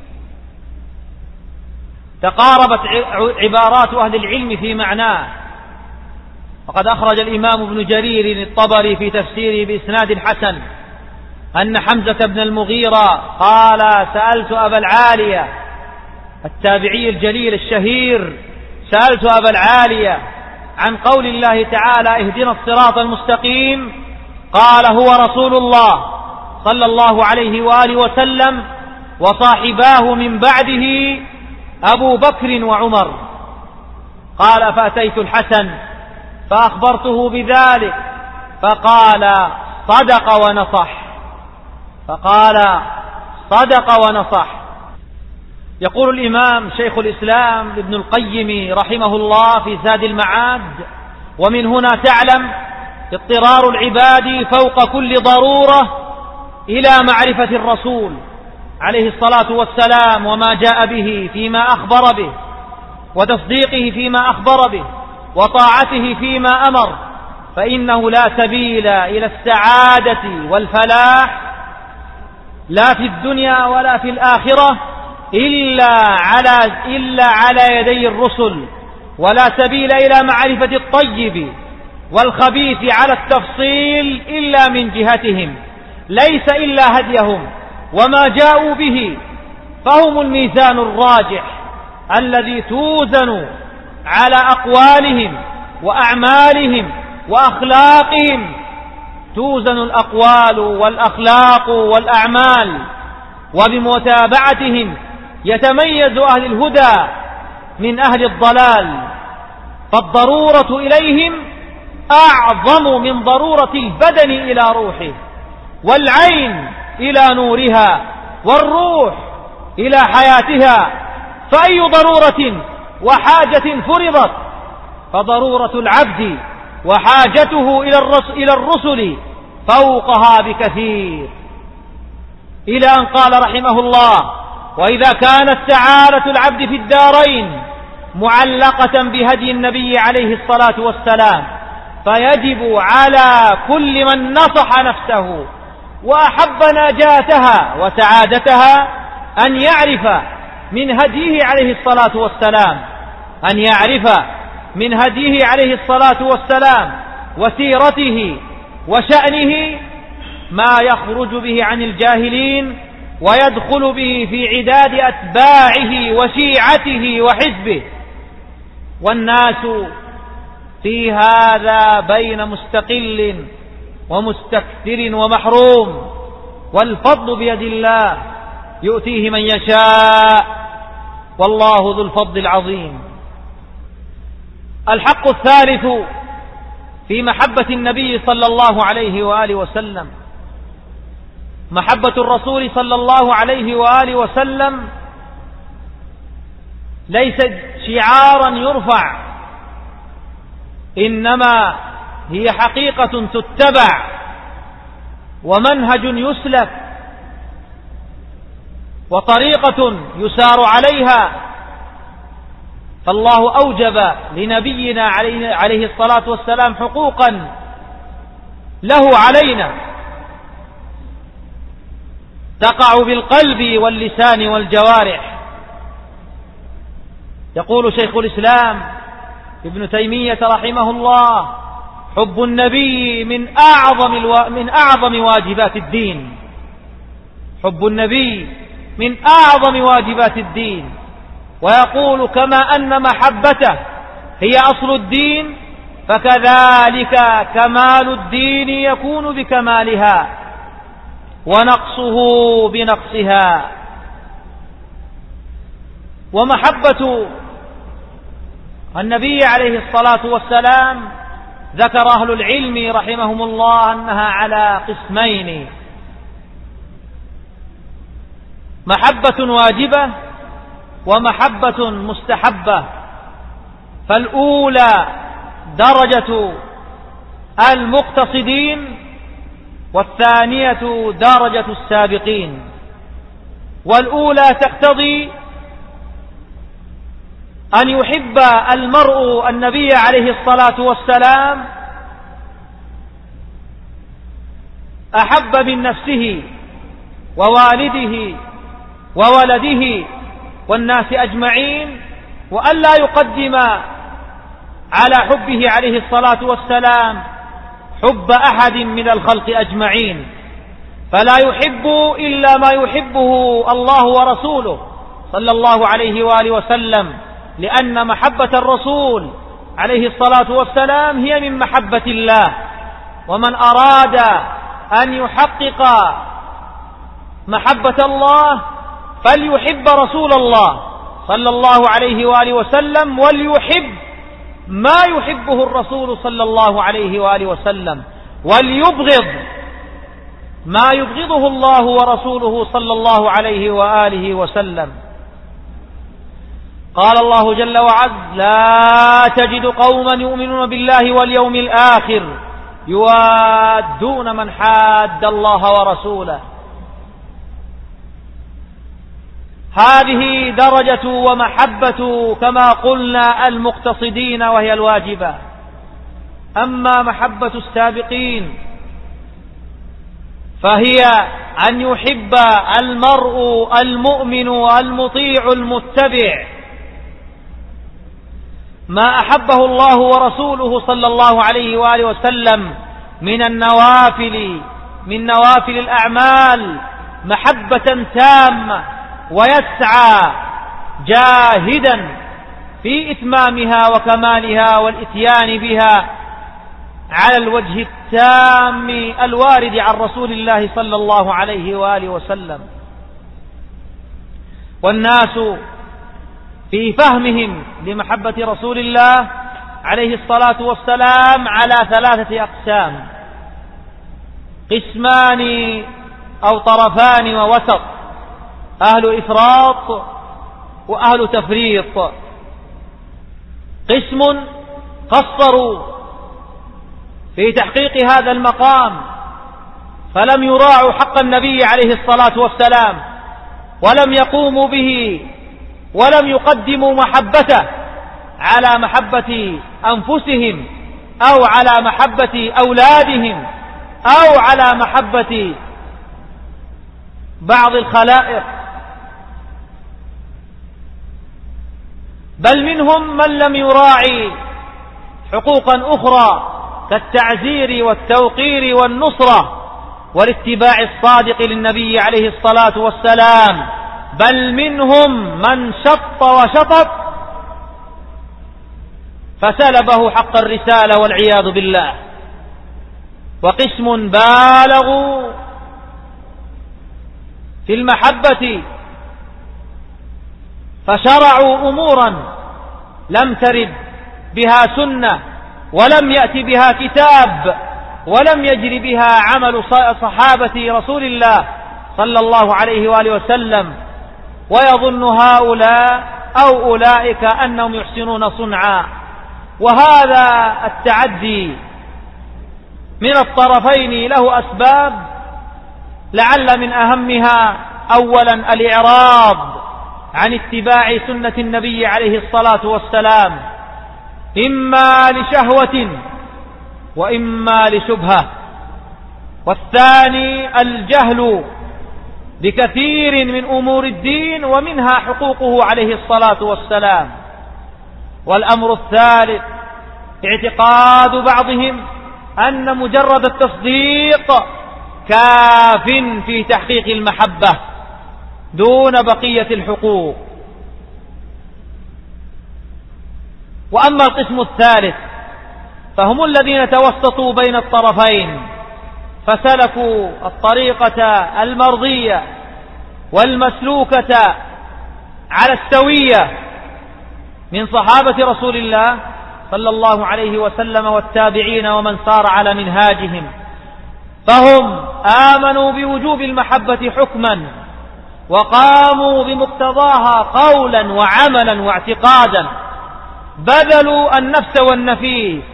تقاربت عبارات أهل العلم في معناه، وقد أخرج الإمام ابن جرير الطبري في تفسيره بإسناد حسن أن حمزة بن المغيرة قال: سألت أبا العالية التابعي الجليل الشهير، سألت أبا العالية عن قول الله تعالى: اهدنا الصراط المستقيم، قال: هو رسول الله صلى الله عليه وآله وسلم وصاحباه من بعده أبو بكر وعمر. قال: فأتيت الحسن فأخبرته بذلك، فقال: صدق ونصح. يقول الإمام شيخ الإسلام ابن القيم رحمه الله في زاد المعاد: ومن هنا تعلم اضطرار العباد فوق كل ضرورة إلى معرفة الرسول عليه الصلاة والسلام وما جاء به فيما أخبر به، وتصديقه فيما أخبر به، وطاعته فيما أمر، فإنه لا سبيل إلى السعادة والفلاح لا في الدنيا ولا في الآخرة إلا على يدي الرسل، ولا سبيل إلى معرفة الطيب والخبيث على التفصيل إلا من جهتهم، ليس إلا هديهم وما جاءوا به، فهم الميزان الراجح الذي توزن على أقوالهم وأعمالهم وأخلاقهم، توزن الأقوال والأخلاق والأعمال، وبمتابعتهم يتميز أهل الهدى من أهل الضلال، فالضرورة إليهم أعظم من ضرورة البدن إلى روحه، والعين إلى نورها، والروح إلى حياتها. فأي ضرورة وحاجة فرضت فضرورة العبد وحاجته إلى الرسل فوقها بكثير، إلى أن قال رحمه الله: وإذا كانت سعادة العبد في الدارين معلقة بهدي النبي عليه الصلاة والسلام، فيجب على كل من نصح نفسه وأحب نجاتها وسعادتها أن يعرف من هديه عليه الصلاة والسلام، أن يعرف من هديه عليه الصلاة والسلام وسيرته وشأنه ما يخرج به عن الجاهلين ويدخل به في عداد أتباعه وشيعته وحزبه. والناس في هذا بين مستقل ومستكثر ومحروم، والفضل بيد الله يؤتيه من يشاء، والله ذو الفضل العظيم. الحق الثالث في محبة النبي صلى الله عليه وآله وسلم: محبة الرسول صلى الله عليه وآله وسلم ليست شعارا يرفع، إنما هي حقيقة تتبع ومنهج يسلك وطريقة يسار عليها. فالله أوجب لنبينا عليه الصلاة والسلام حقوقا له علينا تقع بالقلب واللسان والجوارح. يقول شيخ الإسلام ابن تيمية رحمه الله: حب النبي من أعظم واجبات الدين. حب النبي من أعظم واجبات الدين. ويقول: كما أن محبته هي أصل الدين، فكذلك كمال الدين يكون بكمالها ونقصه بنقصها. ومحبة النبي عليه الصلاة والسلام ذكر أهل العلم رحمهم الله أنها على قسمين: محبة واجبة ومحبة مستحبة. فالأولى درجة المقتصدين، والثانية درجة السابقين. والأولى تقتضي أن يحب المرء النبي عليه الصلاة والسلام أحب من نفسه ووالده وولده والناس أجمعين، وأن لا يقدم على حبه عليه الصلاة والسلام حب أحد من الخلق أجمعين، فلا يحب إلا ما يحبه الله ورسوله صلى الله عليه وآله وسلم، لأن محبة الرسول عليه الصلاة والسلام هي من محبة الله. ومن أراد أن يحقق محبة الله فليحب رسول الله صلى الله عليه وآله وسلم، وليحب ما يحبه الرسول صلى الله عليه وآله وسلم، وليبغض ما يبغضه الله ورسوله صلى الله عليه وآله وسلم. قال الله جل وعز: لا تجد قوما يؤمنون بالله واليوم الآخر يوادون من حاد الله ورسوله. هذه درجة ومحبة كما قلنا المقتصدين، وهي الواجبة. أما محبة السابقين فهي أن يحب المرء المؤمن المطيع المتبع ما أحبه الله ورسوله صلى الله عليه وآله وسلم من النوافل، من نوافل الأعمال محبة تامة، ويسعى جاهدا في إتمامها وكمالها والإتيان بها على الوجه التام الوارد عن رسول الله صلى الله عليه وآله وسلم. والناس في فهمهم لمحبة رسول الله عليه الصلاة والسلام على ثلاثة أقسام: قسمان أو طرفان ووسط، أهل إفراط وأهل تفريط. قسم قصروا في تحقيق هذا المقام فلم يراعوا حق النبي عليه الصلاة والسلام ولم يقوموا به ولم يقدموا محبته على محبة أنفسهم أو على محبة أولادهم أو على محبة بعض الخلائق، بل منهم من لم يراعي حقوقا أخرى كالتعزير والتوقير والنصرة والاتباع الصادق للنبي عليه الصلاة والسلام، بل منهم من شط وشطط فسلبه حق الرسالة والعياذ بالله. وقسم بالغوا في المحبة فشرعوا أمورا لم ترد بها سنة ولم يأتي بها كتاب ولم يجري بها عمل صحابة رسول الله صلى الله عليه وآله وسلم، ويظن هؤلاء أو أولئك أنهم يحسنون صنعا. وهذا التعدي من الطرفين له أسباب، لعل من أهمها أولا الإعراض عن اتباع سنة النبي عليه الصلاة والسلام، إما لشهوة وإما لشبهة. والثاني الجهل بكثير من أمور الدين ومنها حقوقه عليه الصلاة والسلام. والأمر الثالث اعتقاد بعضهم أن مجرد التصديق كاف في تحقيق المحبة دون بقية الحقوق. وأما القسم الثالث فهم الذين توسطوا بين الطرفين فسلكوا الطريقة المرضية والمسلوكة على السوية من صحابة رسول الله صلى الله عليه وسلم والتابعين ومن سار على منهاجهم، فهم آمنوا بوجوب المحبة حكما وقاموا بمقتضاها قولا وعملا واعتقادا، بذلوا النفس والنفيس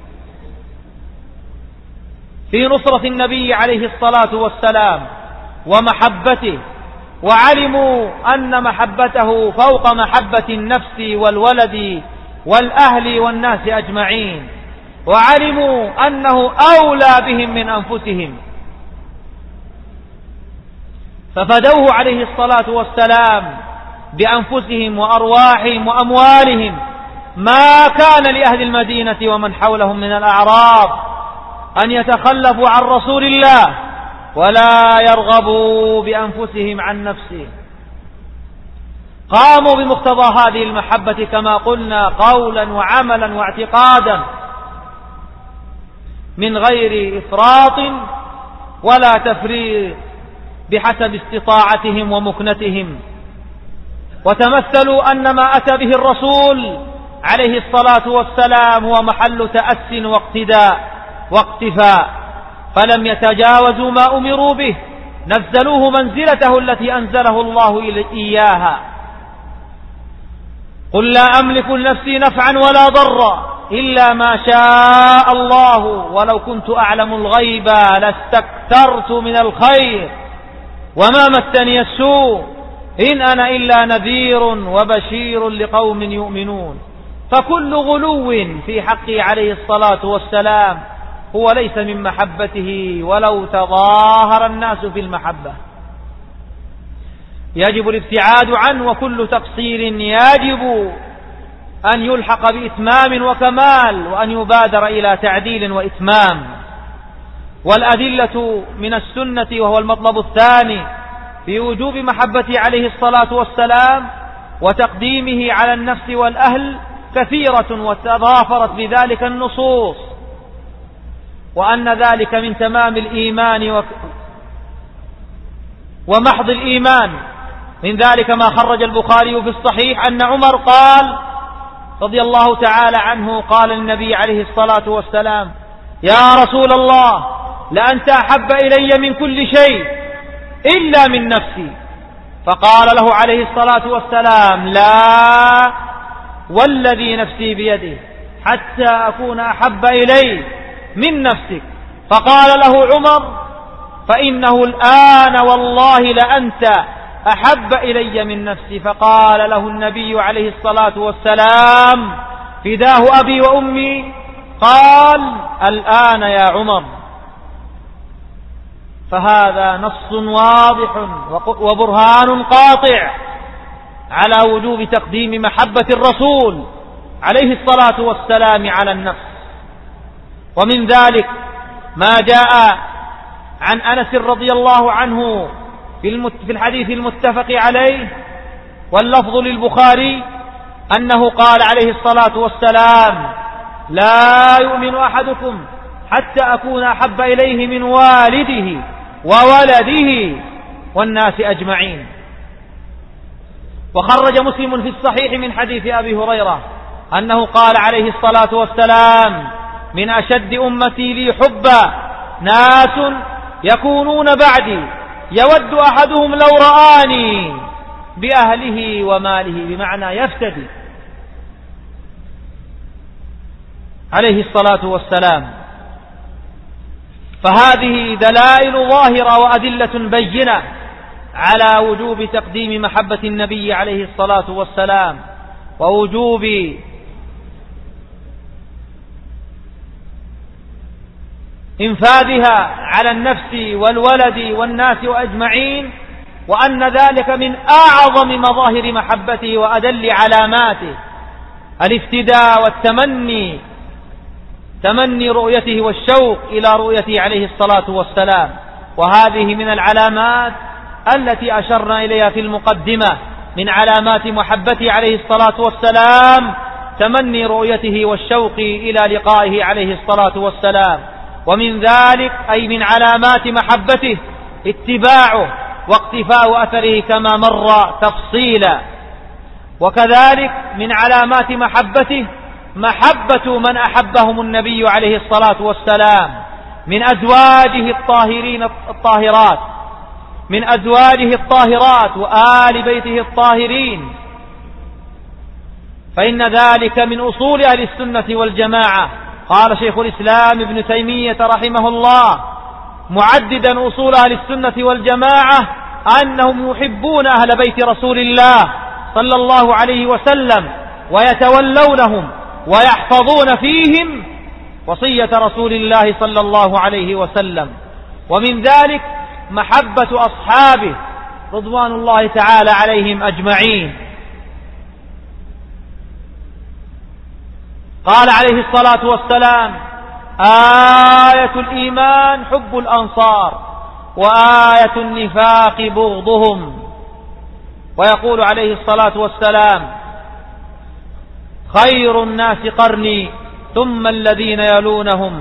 في نصرة النبي عليه الصلاة والسلام ومحبته، وعلموا أن محبته فوق محبة النفس والولد والأهل والناس أجمعين، وعلموا أنه أولى بهم من أنفسهم، ففدوه عليه الصلاة والسلام بأنفسهم وأرواحهم وأموالهم، ما كان لأهل المدينة ومن حولهم من الأعراب أن يتخلفوا عن رسول الله ولا يرغبوا بأنفسهم عن نفسه. قاموا بمقتضى هذه المحبة كما قلنا قولا وعملا واعتقادا من غير إفراط ولا تفريط بحسب استطاعتهم ومكنتهم، وتمثلوا أن ما أتى به الرسول عليه الصلاة والسلام هو محل تأس واقتداء واقتفاء، فلم يتجاوزوا ما أمروا به، نزلوه منزلته التي أنزله الله إياها. قل لا أملك لنفسي نفعا ولا ضرا إلا ما شاء الله ولو كنت أعلم الغيب لاستكثرت من الخير وما مسني السوء إن أنا إلا نذير وبشير لقوم يؤمنون. فكل غلو في حقه عليه الصلاة والسلام هو ليس من محبته ولو تظاهر الناس في المحبة، يجب الابتعاد عنه، وكل تقصير يجب أن يلحق بإتمام وكمال وأن يبادر إلى تعديل وإتمام. والأدلة من السنة وهو المطلب الثاني في وجوب محبته عليه الصلاة والسلام وتقديمه على النفس والأهل كثيرة، وتضافرت بذلك النصوص، وأن ذلك من تمام الإيمان ومحض الإيمان. من ذلك ما خرج البخاري في الصحيح أن عمر قال رضي الله تعالى عنه قال النبي عليه الصلاة والسلام: يا رسول الله لأنت أحب إلي من كل شيء إلا من نفسي. فقال له عليه الصلاة والسلام: لا والذي نفسي بيده حتى أكون أحب إلي من نفسك. فقال له عمر: فإنه الآن والله لأنت أحب إلي من نفسي. فقال له النبي عليه الصلاة والسلام: فداه أبي وأمي. قال: الآن يا عمر. فهذا نص واضح وبرهان قاطع على وجوب تقديم محبة الرسول عليه الصلاة والسلام على النفس. ومن ذلك ما جاء عن أنس رضي الله عنه في الحديث المتفق عليه واللفظ للبخاري أنه قال عليه الصلاة والسلام: لا يؤمن أحدكم حتى أكون أحب إليه من والده وولده والناس أجمعين. وخرج مسلم في الصحيح من حديث أبي هريرة أنه قال عليه الصلاة والسلام: من أشد أمتي لي حبا ناس يكونون بعدي يود أحدهم لو رآني بأهله وماله، بمعنى يفتدي عليه الصلاة والسلام. فهذه دلائل ظاهرة وأدلة بينة على وجوب تقديم محبة النبي عليه الصلاة والسلام ووجوب إنفاذها على النفس والولد والناس أجمعين، وأن ذلك من أعظم مظاهر محبته وأدل علاماته الافتداء والتمني، تمني رؤيته والشوق إلى رؤيته عليه الصلاة والسلام. وهذه من العلامات التي أشرنا إليها في المقدمة من علامات محبته عليه الصلاة والسلام تمني رؤيته والشوق إلى لقائه عليه الصلاة والسلام. ومن ذلك أي من علامات محبته اتباعه واقتفاء أثره كما مر تفصيلا. وكذلك من علامات محبته محبة من أحبهم النبي عليه الصلاة والسلام من أزواجه الطاهرات، من أزواجه الطاهرات وآل بيته الطاهرين، فإن ذلك من أصول أهل السنة والجماعة. قال شيخ الإسلام ابن تيمية رحمه الله معددا أصول أهل السنة والجماعة أنهم يحبون أهل بيت رسول الله صلى الله عليه وسلم ويتولونهم ويحفظون فيهم وصية رسول الله صلى الله عليه وسلم. ومن ذلك محبة أصحابه رضوان الله تعالى عليهم أجمعين. قال عليه الصلاة والسلام: آية الإيمان حب الأنصار وآية النفاق بغضهم. ويقول عليه الصلاة والسلام: خير الناس قرني ثم الذين يلونهم.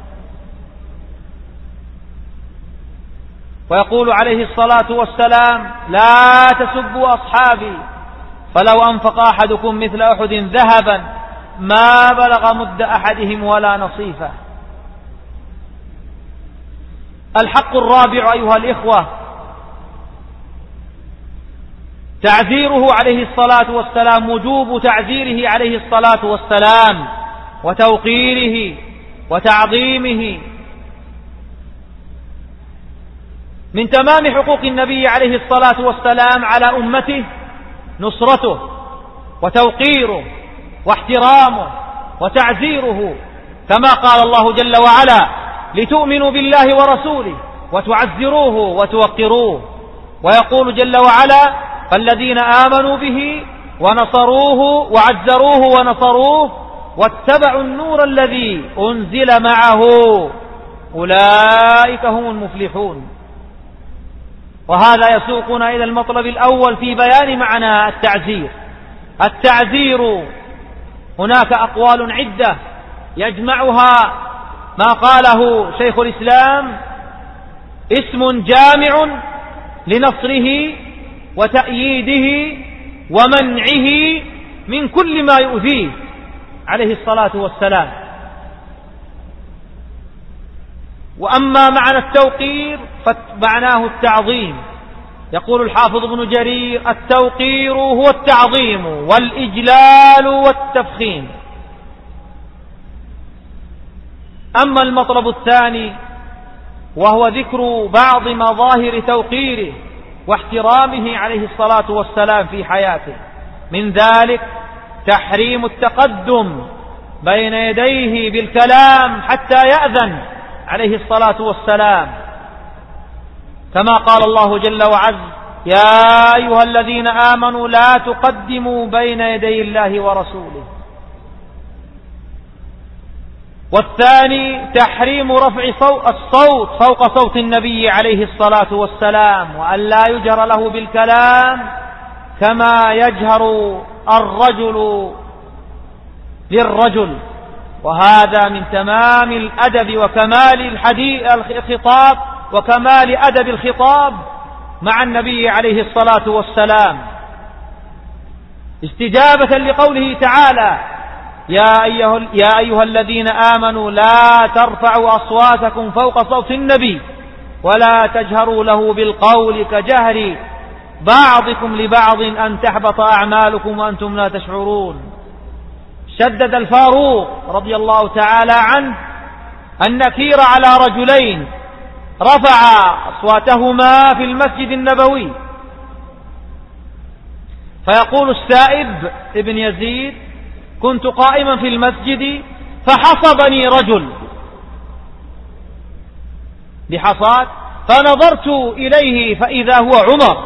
ويقول عليه الصلاة والسلام: لا تسبوا أصحابي فلو أنفق أحدكم مثل أحد ذهبا ما بلغ مد أحدهم ولا نصيفه. الحق الرابع أيها الإخوة تعزيره عليه الصلاة والسلام، وجوب تعزيره عليه الصلاة والسلام وتوقيره وتعظيمه. من تمام حقوق النبي عليه الصلاة والسلام على أمته نصرته وتوقيره واحترامه وتعزيره، كما قال الله جل وعلا: لتؤمنوا بالله ورسوله وتعزروه وتوقروه. ويقول جل وعلا: فالذين آمنوا به ونصروه وعزروه ونصروه واتبعوا النور الذي أنزل معه أولئك هم المفلحون. وهذا يسوقنا إلى المطلب الأول في بيان معنى التعزير. التعزير هناك أقوال عدة يجمعها ما قاله شيخ الإسلام اسم جامع لنصره وتأييده ومنعه من كل ما يؤذيه عليه الصلاة والسلام. وأما معنى التوقير فمعناه التعظيم. يقول الحافظ ابن جرير: التوقير هو التعظيم والإجلال والتفخيم. أما المطلب الثاني وهو ذكر بعض مظاهر توقيره واحترامه عليه الصلاة والسلام في حياته. من ذلك تحريم التقدم بين يديه بالكلام حتى يأذن عليه الصلاة والسلام، كما قال الله جل وعز: يا أيها الذين آمنوا لا تقدموا بين يدي الله ورسوله. والثاني تحريم رفع الصوت فوق صوت النبي عليه الصلاة والسلام، وأن لا يجهر له بالكلام كما يجهر الرجل للرجل، وهذا من تمام الأدب وكمال الخطاب وكمال أدب الخطاب مع النبي عليه الصلاة والسلام، استجابة لقوله تعالى: يا أيها الذين آمنوا لا ترفعوا أصواتكم فوق صوت النبي ولا تجهروا له بالقول كجهر بعضكم لبعض أن تحبط أعمالكم وأنتم لا تشعرون. شدد الفاروق رضي الله تعالى عنه أن نكير على رجلين رفعا أصواتهما في المسجد النبوي، فيقول السائب ابن يزيد: كنت قائما في المسجد فحصبني رجل بحصاد، فنظرت إليه فإذا هو عمر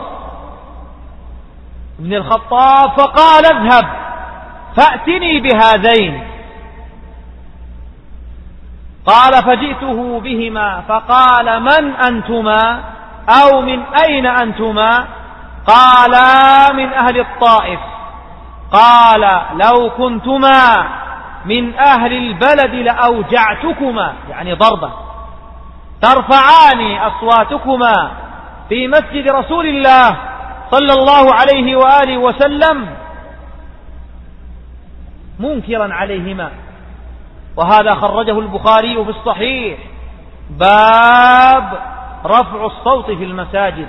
بن الخطاب، فقال: اذهب فأتني بهذين. قال: فجئته بهما، فقال: من أنتما أو من أين أنتما؟ قالا: من أهل الطائف. قال: لو كنتما من أهل البلد لأوجعتكما، يعني ضربة، ترفعان أصواتكما في مسجد رسول الله صلى الله عليه وآله وسلم منكرا عليهما. وهذا خرجه البخاري في الصحيح، باب رفع الصوت في المساجد.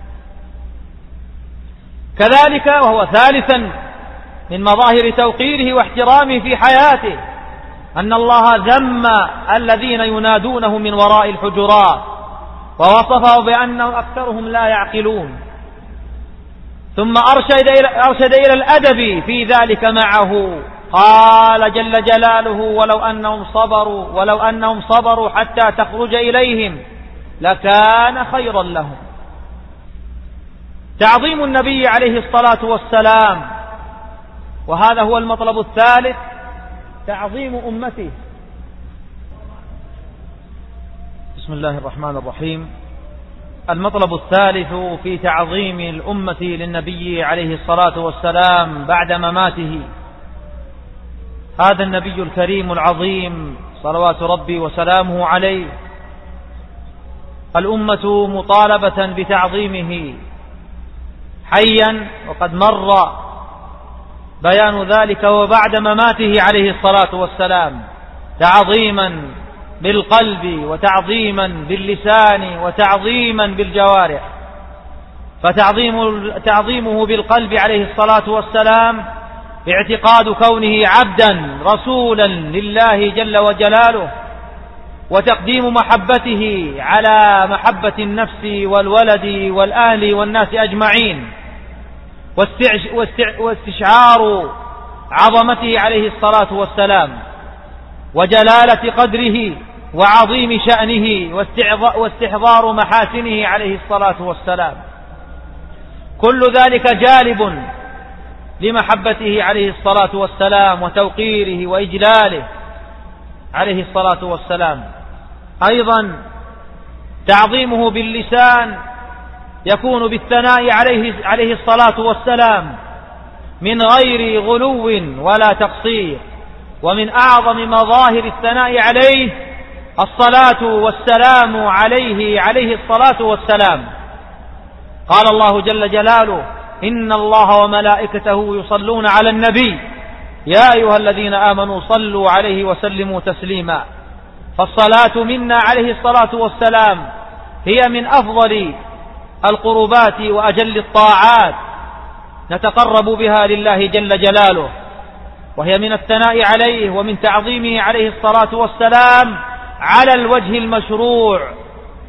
كذلك وهو ثالثا من مظاهر توقيره واحترامه في حياته أن الله ذم الذين ينادونه من وراء الحجرات، ووصفه بأنه أكثرهم لا يعقلون، ثم أرشد إلى الأدب في ذلك معه. قال جل جلاله: ولو أنهم صبروا حتى تخرج إليهم لكان خيرا لهم. تعظيم النبي عليه الصلاة والسلام، وهذا هو المطلب الثالث، تعظيم أمته. بسم الله الرحمن الرحيم. المطلب الثالث في تعظيم الأمة للنبي عليه الصلاة والسلام بعد مماته. هذا النبي الكريم العظيم صلوات ربي وسلامه عليه، الأمة مطالبة بتعظيمه حيا، وقد مر بيان ذلك وبعد مماته عليه الصلاة والسلام، تعظيما بالقلب وتعظيما باللسان وتعظيما بالجوارح. فتعظيمه بالقلب عليه الصلاة والسلام اعتقاد كونه عبدا رسولا لله جل وجلاله، وتقديم محبته على محبة النفس والولد والأهل والناس أجمعين، واستشعار عظمته عليه الصلاة والسلام وجلالة قدره وعظيم شأنه واستحضار محاسنه عليه الصلاة والسلام. كل ذلك جالب لمحبته عليه الصلاة والسلام وتوقيره وإجلاله عليه الصلاة والسلام. أيضا تعظيمه باللسان يكون بالثناء عليه الصلاة والسلام من غير غلو ولا تقصير. ومن أعظم مظاهر الثناء عليه الصلاة والسلام عليه الصلاة والسلام. قال الله جل جلاله: إن الله وملائكته يصلون على النبي يا أيها الذين آمنوا صلوا عليه وسلموا تسليما. فالصلاة منا عليه الصلاة والسلام هي من أفضل القربات وأجل الطاعات نتقرب بها لله جل جلاله، وهي من الثناء عليه ومن تعظيمه عليه الصلاة والسلام على الوجه المشروع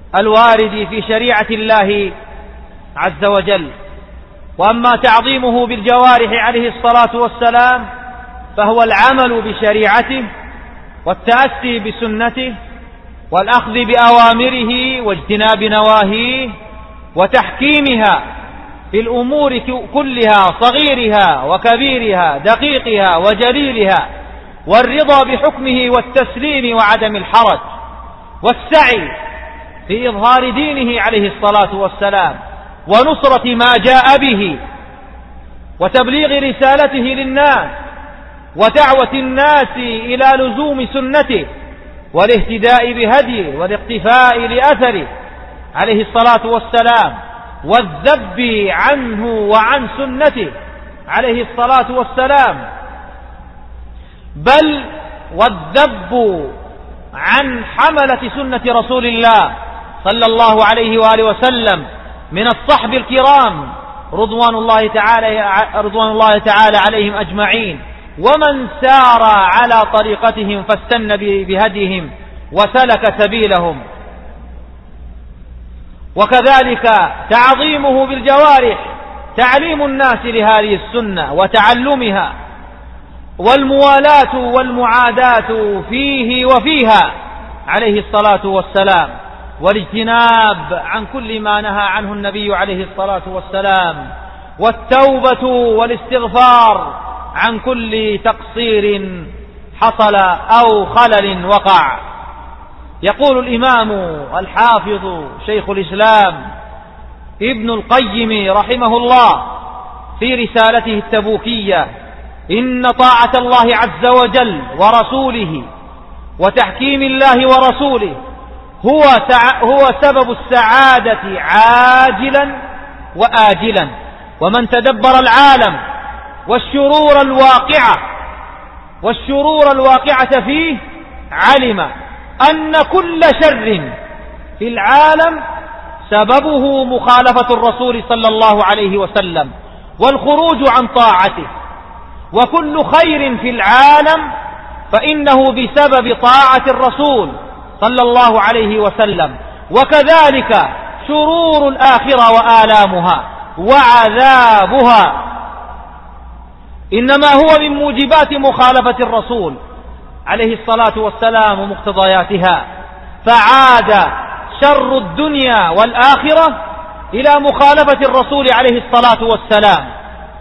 الوارد في شريعة الله عز وجل. وأما تعظيمه بالجوارح عليه الصلاة والسلام فهو العمل بشريعته والتأسي بسنته والأخذ بأوامره واجتناب نواهيه وتحكيمها في الأمور كلها، صغيرها وكبيرها، دقيقها وجليلها، والرضا بحكمه والتسليم وعدم الحرج، والسعي في إظهار دينه عليه الصلاة والسلام ونصرة ما جاء به وتبليغ رسالته للناس ودعوة الناس إلى لزوم سنته والاهتداء بهديه والاقتفاء لأثره عليه الصلاة والسلام، والذب عنه وعن سنته عليه الصلاة والسلام، بل والذب عن حملة سنة رسول الله صلى الله عليه وآله وسلم من الصحب الكرام رضوان الله تعالى عليهم أجمعين، ومن سار على طريقتهم فاستنى بهديهم وسلك سبيلهم. وكذلك تعظيمه بالجوارح تعليم الناس لهذه السنة وتعلمها، والموالاة والمعاداة فيه وفيها عليه الصلاة والسلام، والاجتناب عن كل ما نهى عنه النبي عليه الصلاة والسلام، والتوبة والاستغفار عن كل تقصير حصل أو خلل وقع. يقول الإمام الحافظ شيخ الإسلام ابن القيم رحمه الله في رسالته التبوكية: إن طاعة الله عز وجل ورسوله وتحكيم الله ورسوله هو سبب السعادة عاجلا وآجلا. ومن تدبر العالم والشرور الواقعة فيه علم أن كل شر في العالم سببه مخالفة الرسول صلى الله عليه وسلم والخروج عن طاعته، وكل خير في العالم فإنه بسبب طاعة الرسول صلى الله عليه وسلم. وكذلك شرور الآخرة وآلامها وعذابها إنما هو من موجبات مخالفة الرسول عليه الصلاة والسلام ومقتضياتها، فعاد شر الدنيا والآخرة إلى مخالفة الرسول عليه الصلاة والسلام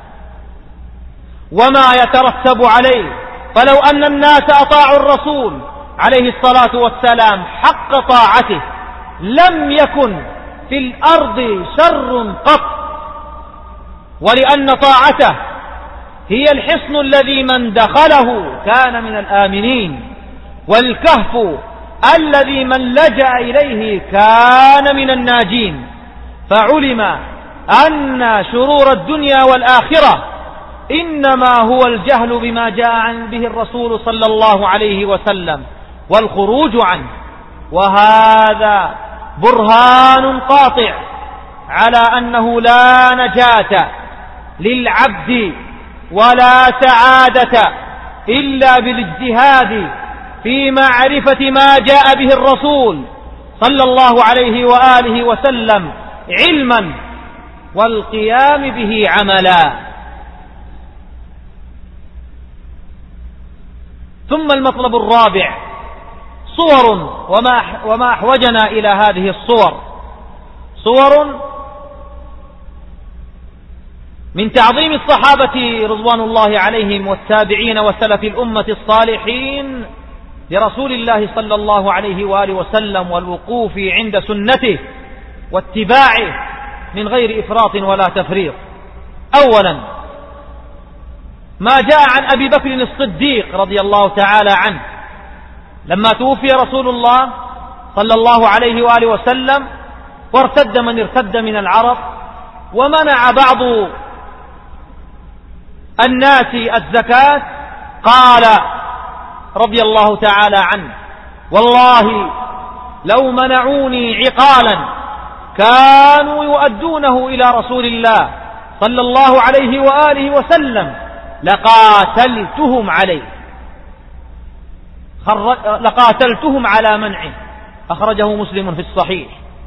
وما يترتب عليه. فلو أن الناس أطاعوا الرسول عليه الصلاة والسلام حق طاعته لم يكن في الأرض شر قط، ولأن طاعته هي الحصن الذي من دخله كان من الآمنين، والكهف الذي من لجأ إليه كان من الناجين. فعلم أن شرور الدنيا والآخرة إنما هو الجهل بما جاء به الرسول صلى الله عليه وسلم والخروج عنه، وهذا برهان قاطع على أنه لا نجاة للعبد ولا سعادة إلا بالاجتهاد في معرفة ما جاء به الرسول صلى الله عليه وآله وسلم علما والقيام به عملا. ثم المطلب الرابع صور، وما أحوجنا إلى هذه الصور، صور من تعظيم الصحابة رضوان الله عليهم والتابعين وسلف الأمة الصالحين لرسول الله صلى الله عليه وآله وسلم، والوقوف عند سنته واتباعه من غير إفراط ولا تفريط. أولا ما جاء عن أبي بكر الصديق رضي الله تعالى عنه لما توفي رسول الله صلى الله عليه وآله وسلم وارتد من ارتد من العرب، ومنع بعض الناس الزكاة، قال رضي الله تعالى عنه: والله لو منعوني عقالا كانوا يؤدونه إلى رسول الله صلى الله عليه وآله وسلم لقاتلتهم على منعه. أخرجه مسلم في الصحيح.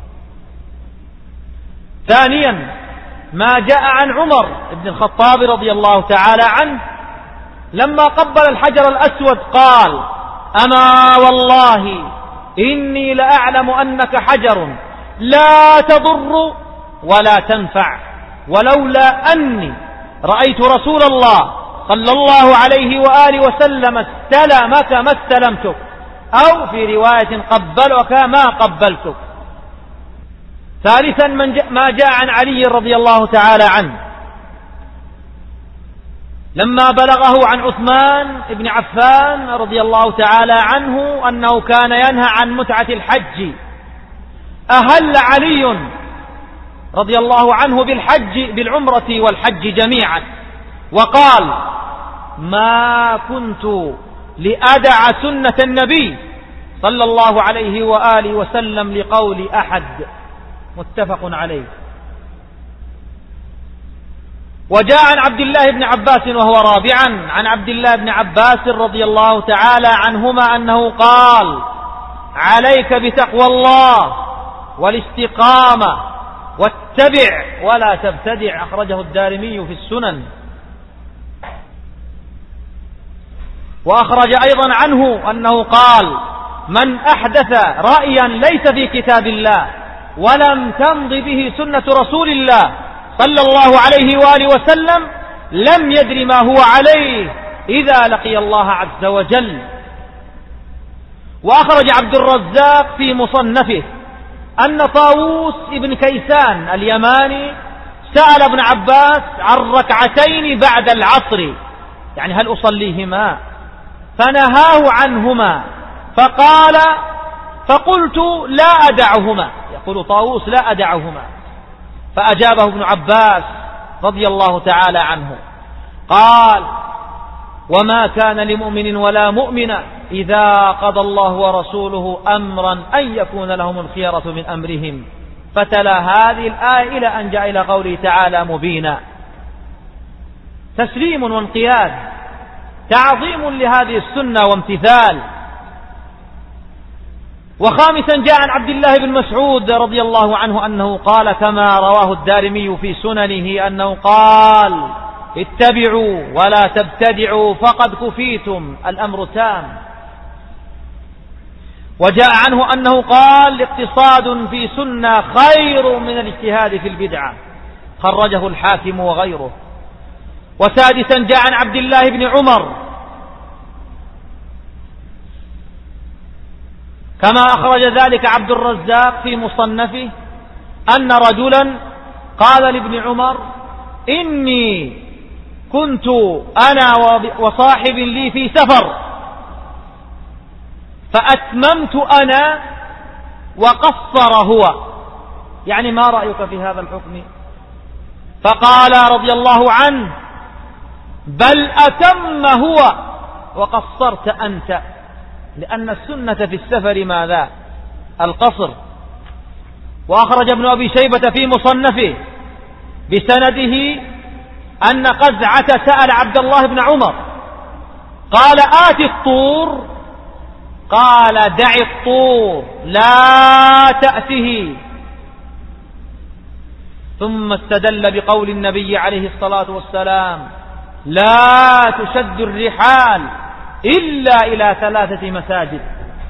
ثانيا ما جاء عن عمر بن الخطاب رضي الله تعالى عنه لما قبل الحجر الأسود قال: أما والله إني لأعلم أنك حجر لا تضر ولا تنفع، ولولا أني رأيت رسول الله صلى الله عليه وآله وسلم استلمك ما استلمتك، أو في رواية قبلك ما قبلتك. ثالثا ما جاء عن علي رضي الله تعالى عنه لما بلغه عن عثمان بن عفان رضي الله تعالى عنه أنه كان ينهى عن متعة الحج، أهل علي رضي الله عنه بالعمرة والحج جميعا، وقال: ما كنت لأدع سنة النبي صلى الله عليه وآله وسلم لقول أحد. متفق عليه. وجاء عن عبد الله بن عباس وهو رابعا عن عبد الله بن عباس رضي الله تعالى عنهما أنه قال: عليك بتقوى الله والاستقامة واتبع ولا تبتدع. أخرجه الدارمي في السنن. وأخرج أيضا عنه أنه قال: من أحدث رأيا ليس في كتاب الله ولم تمض به سنة رسول الله صلى الله عليه وآله وسلم لم يدر ما هو عليه إذا لقي الله عز وجل. وأخرج عبد الرزاق في مصنفه أن طاووس ابن كيسان اليماني سأل ابن عباس عن ركعتين بعد العصر، يعني هل أصليهما؟ فنهاه عنهما فقال: فقلت لا أدعهما. يقول طاووس: لا أدعهما. فأجابه ابن عباس رضي الله تعالى عنه قال: وما كان لمؤمن ولا مؤمنة إذا قضى الله ورسوله أمرا أن يكون لهم الخيرة من أمرهم. فتلا هذه الآية إلى أن جاء إلى قوله تعالى مبينا. تسليم وانقياد، تعظيم لهذه السنة وامتثال. وخامسا جاء عن عبد الله بن مسعود رضي الله عنه أنه قال كما رواه الدارمي في سننه أنه قال: اتبعوا ولا تبتدعوا فقد كفيتم، الأمر تام. وجاء عنه أنه قال: الاقتصاد في سنة خير من الاجتهاد في البدعة. خرجه الحاكم وغيره. وسادسا جاء عن عبد الله بن عمر كما أخرج ذلك عبد الرزاق في مصنفه أن رجلا قال لابن عمر: إني كنت أنا وصاحب لي في سفر فأتممت أنا وقصر هو، يعني ما رأيك في هذا الحكم؟ فقال رضي الله عنه: بل أتم هو وقصرت أنت، لأن السنة في السفر ماذا؟ القصر. وأخرج ابن أبي شيبة في مصنفه بسنده أن قزعة سأل عبد الله بن عمر قال: آت الطور؟ قال: دع الطور لا تأته. ثم استدل بقول النبي عليه الصلاة والسلام: لا تشد الرحال إلا إلى 3 مساجد.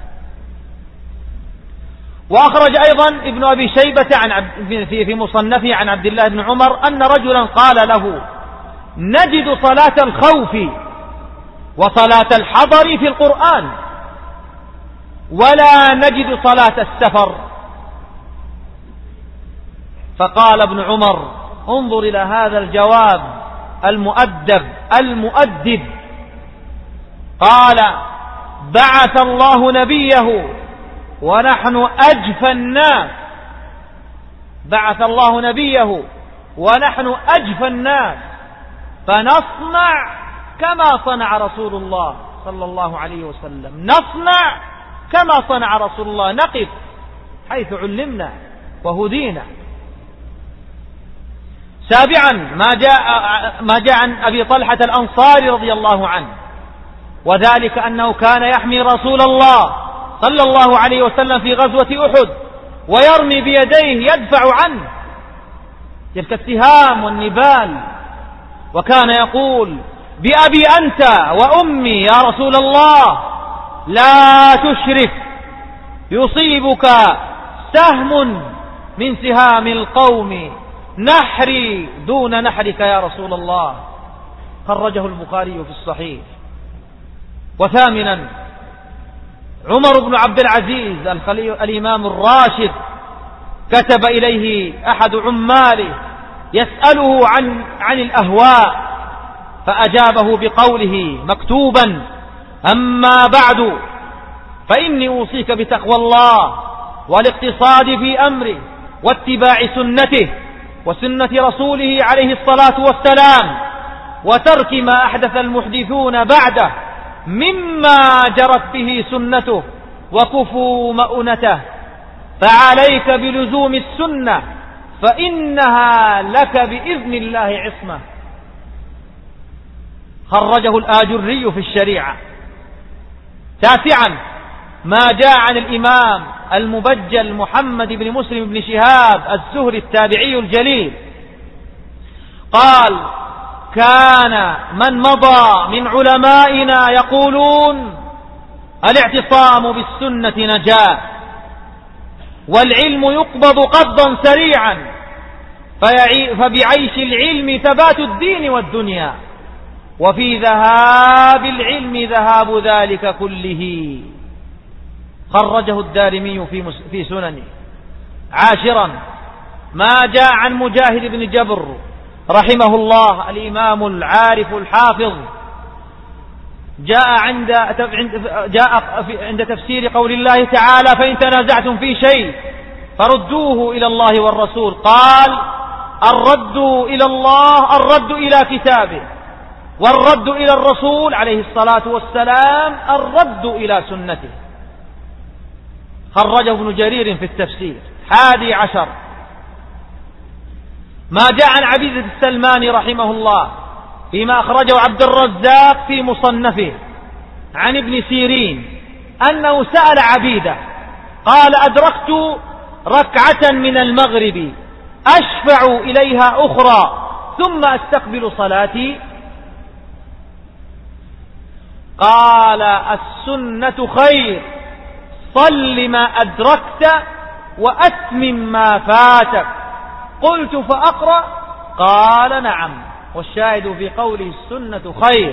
وأخرج أيضا ابن أبي شيبة في مصنفه عن عبد الله بن عمر أن رجلا قال له: نجد صلاة الخوف وصلاة الحضر في القرآن ولا نجد صلاة السفر. فقال ابن عمر: انظر إلى هذا الجواب المؤدب. قال: بعث الله نبيه ونحن أجفى الناس. بعث الله نبيه ونحن أجفى الناس، فنصنع كما صنع رسول الله صلى الله عليه وسلم. نصنع كما صنع رسول الله، نقف حيث علمنا وهدينا. سابعا ما جاء عن أبي طلحة الأنصاري رضي الله عنه، وذلك أنه كان يحمي رسول الله صلى الله عليه وسلم في غزوة أحد ويرمي بيديه يدفع عنه، تلك السهام والنبال، وكان يقول: بأبي أنت وأمي يا رسول الله لا تشرك، يصيبك سهم من سهام القوم، نحري دون نحرك يا رسول الله. خرجه البخاري في الصحيح. وثامنا، عمر بن عبد العزيز الإمام الراشد كتب إليه أحد عماله يسأله عن الأهواء، فأجابه بقوله مكتوبا: أما بعد فإني أوصيك بتقوى الله والاقتصاد في أمره واتباع سنته وسنة رسوله عليه الصلاة والسلام، وترك ما أحدث المحدثون بعده مما جرت به سنته وكفوا مؤنته، فعليك بلزوم السنة فإنها لك بإذن الله عصمة. خرجه الآجري في الشريعة. تاسعا، ما جاء عن الإمام المبجل محمد بن مسلم بن شهاب الزهري التابعي الجليل قال: كان من مضى من علمائنا يقولون: الاعتصام بالسنة نجاة، والعلم يقبض قبضا سريعا، فبعيش العلم ثبات الدين والدنيا، وفي ذهاب العلم ذهاب ذلك كله. خرجه الدارمي في سننه. عاشرا، ما جاء عن مجاهد بن جبر رحمه الله الإمام العارف الحافظ، جاء عند تفسير قول الله تعالى: فإن تنازعتم في شيء فردوه إلى الله والرسول، قال: الرد إلى الله الرد إلى كتابه، والرد إلى الرسول عليه الصلاة والسلام الرد إلى سنته. خرجه ابن جرير في التفسير. 11، ما جاء عن عبيدة السلماني رحمه الله فيما أخرجه عبد الرزاق في مصنفه عن ابن سيرين أنه سأل عبيدة قال: أدركت ركعة من المغرب أشفع إليها أخرى ثم أستقبل صلاتي، قال: السنة خير، صل ما أدركت وأتمم ما فاتك. قلت: فأقرأ؟ قال: نعم. والشاهد في قوله السنة خير.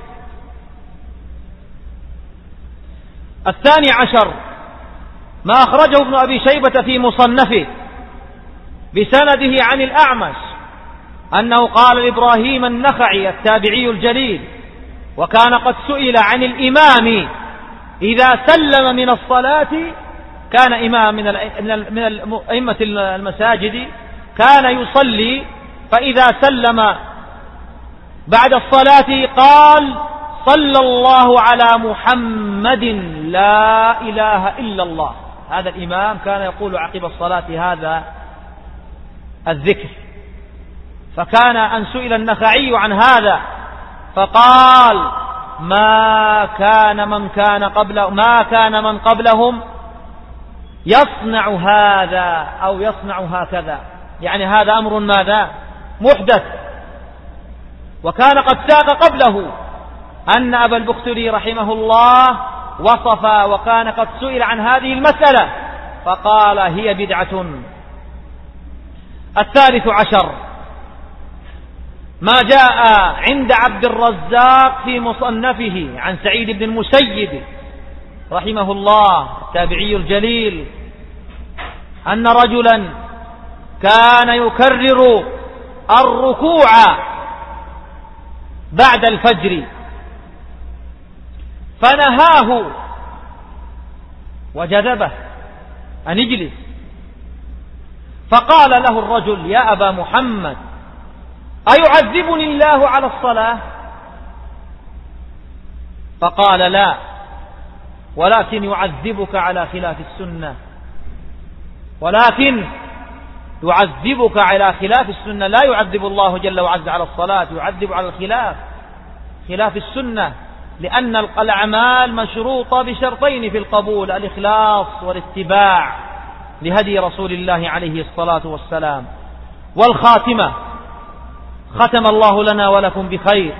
12، ما أخرجه ابن أبي شيبة في مصنفه بسنده عن الأعمش أنه قال لإبراهيم النخعي التابعي الجليل، وكان قد سئل عن الإمام إذا سلم من الصلاة، كان إمام من أئمة المساجد، كان يصلي فإذا سلم بعد الصلاة قال: صلى الله على محمد لا إله إلا الله. هذا الإمام كان يقول عقب الصلاة هذا الذكر. فكان أن سئل النخعي عن هذا فقال: ما كان من قبلهم يصنع هذا أو يصنع هكذا، يعني هذا أمر ماذا؟ محدث. وكان قد ساق قبله أن أبا البختري رحمه الله وصف، وكان قد سئل عن هذه المسألة فقال: هي بدعة. 13، ما جاء عند عبد الرزاق في مصنفه عن سعيد بن المسيب رحمه الله التابعي الجليل أن رجلا كان يكرر الركوع بعد الفجر، فنهاه وجذبه أن يجلس، فقال له الرجل: يا أبا محمد، أيعذبني الله على الصلاة؟ فقال: لا، ولكن يعذبك على خلاف السنة، ولكن يعذبك على خلاف السنة. لا يعذب الله جل وعز على الصلاة، يعذب على خلاف السنة، لأن الأعمال مشروطة بشرطين في القبول: الإخلاص والاتباع لهدي رسول الله عليه الصلاة والسلام. والخاتمة. ختم الله لنا ولكم بخير.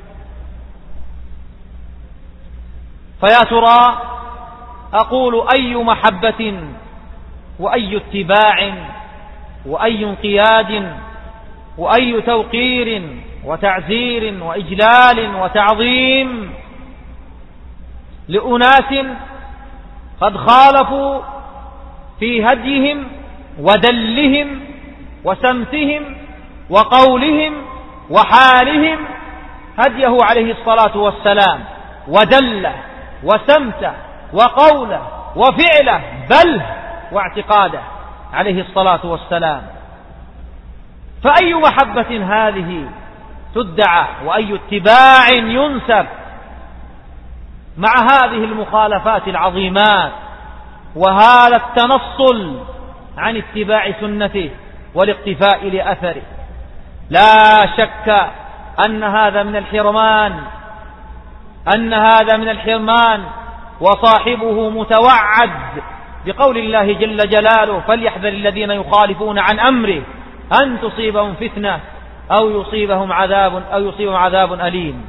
فيا ترى أقول أي محبة وأي اتباع وأي انقياد وأي توقير وتعزير وإجلال وتعظيم لأناس قد خالفوا في هديهم ودلهم وسمتهم وقولهم وحالهم هديه عليه الصلاة والسلام، ودله وسمته وقوله وفعله بل واعتقاده عليه الصلاة والسلام. فأي محبة هذه تدعى وأي اتباع ينسب مع هذه المخالفات العظيمات وهذا التنصل عن اتباع سنته والاقتفاء لأثره؟ لا شك أن هذا من الحرمان وصاحبه متوعد بقول الله جل جلاله: فليحذر الذين يخالفون عن أمره أن تصيبهم فتنة أو يصيبهم عذاب أليم.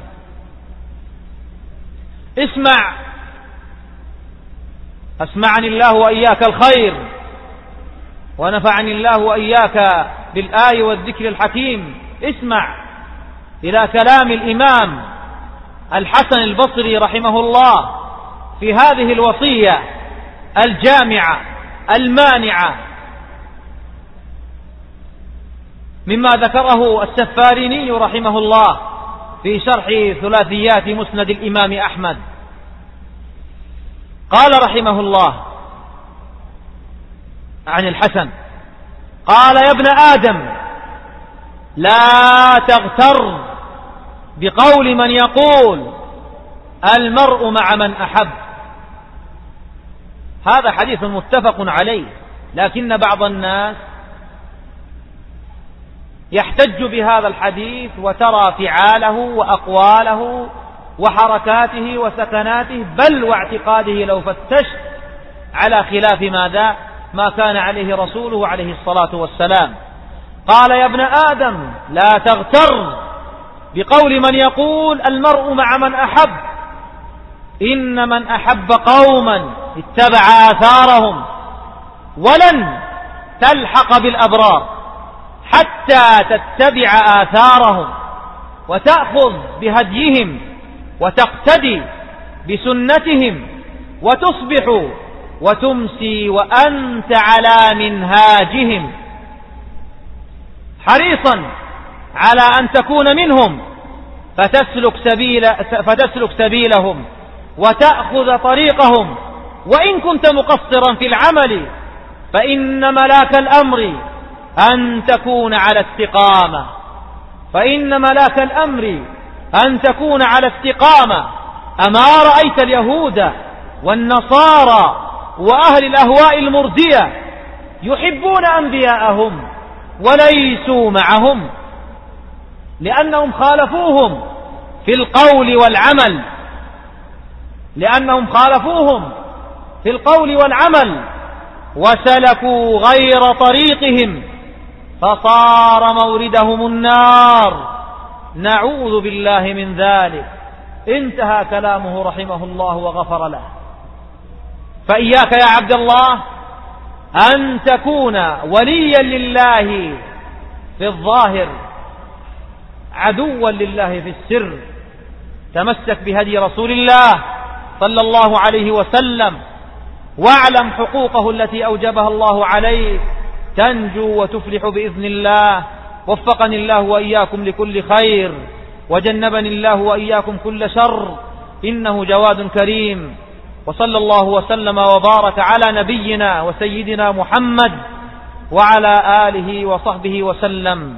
أسمعني الله وإياك الخير، ونفعني الله وإياك بالآي والذكر الحكيم. اسمع إلى كلام الإمام الحسن البصري رحمه الله في هذه الوصية الجامعة المانعة مما ذكره السفاريني رحمه الله في شرح ثلاثيات مسند الإمام أحمد. قال رحمه الله عن الحسن قال: يا ابن آدم لا تغتر بقول من يقول المرء مع من أحب. هذا حديث متفق عليه، لكن بعض الناس يحتج بهذا الحديث وترى فعاله وأقواله وحركاته وسكناته بل واعتقاده لو فتشت على خلاف ما كان عليه رسوله عليه الصلاة والسلام. قال: يا ابن آدم لا تغتر بقول من يقول المرء مع من أحب، إن من أحب قوما اتبع آثارهم ولن تلحق بالأبرار حتى تتبع آثارهم وتأخذ بهديهم وتقتدي بسنتهم وتصبح وتمسي وأنت على منهاجهم، حريصا على أن تكون منهم فتسلك سبيلهم وتأخذ طريقهم، وإن كنت مقصرا في العمل فإن ملاك الأمر أن تكون على استقامة. أما رأيت اليهود والنصارى وأهل الأهواء المردية يحبون أنبياءهم وليسوا معهم، لأنهم خالفوهم في القول والعمل وسلكوا غير طريقهم فصار موردهم النار، نعوذ بالله من ذلك. انتهى كلامه رحمه الله وغفر له. فإياك يا عبد الله أن تكون وليا لله في الظاهر عدوا لله في السر. تمسك بهدي رسول الله صلى الله عليه وسلم واعلم حقوقه التي أوجبها الله عليك، تنجو وتفلح بإذن الله. وفقني الله وإياكم لكل خير، وجنبني الله وإياكم كل شر، إنه جواد كريم. وصلى الله وسلم وبارك على نبينا وسيدنا محمد وعلى آله وصحبه وسلم.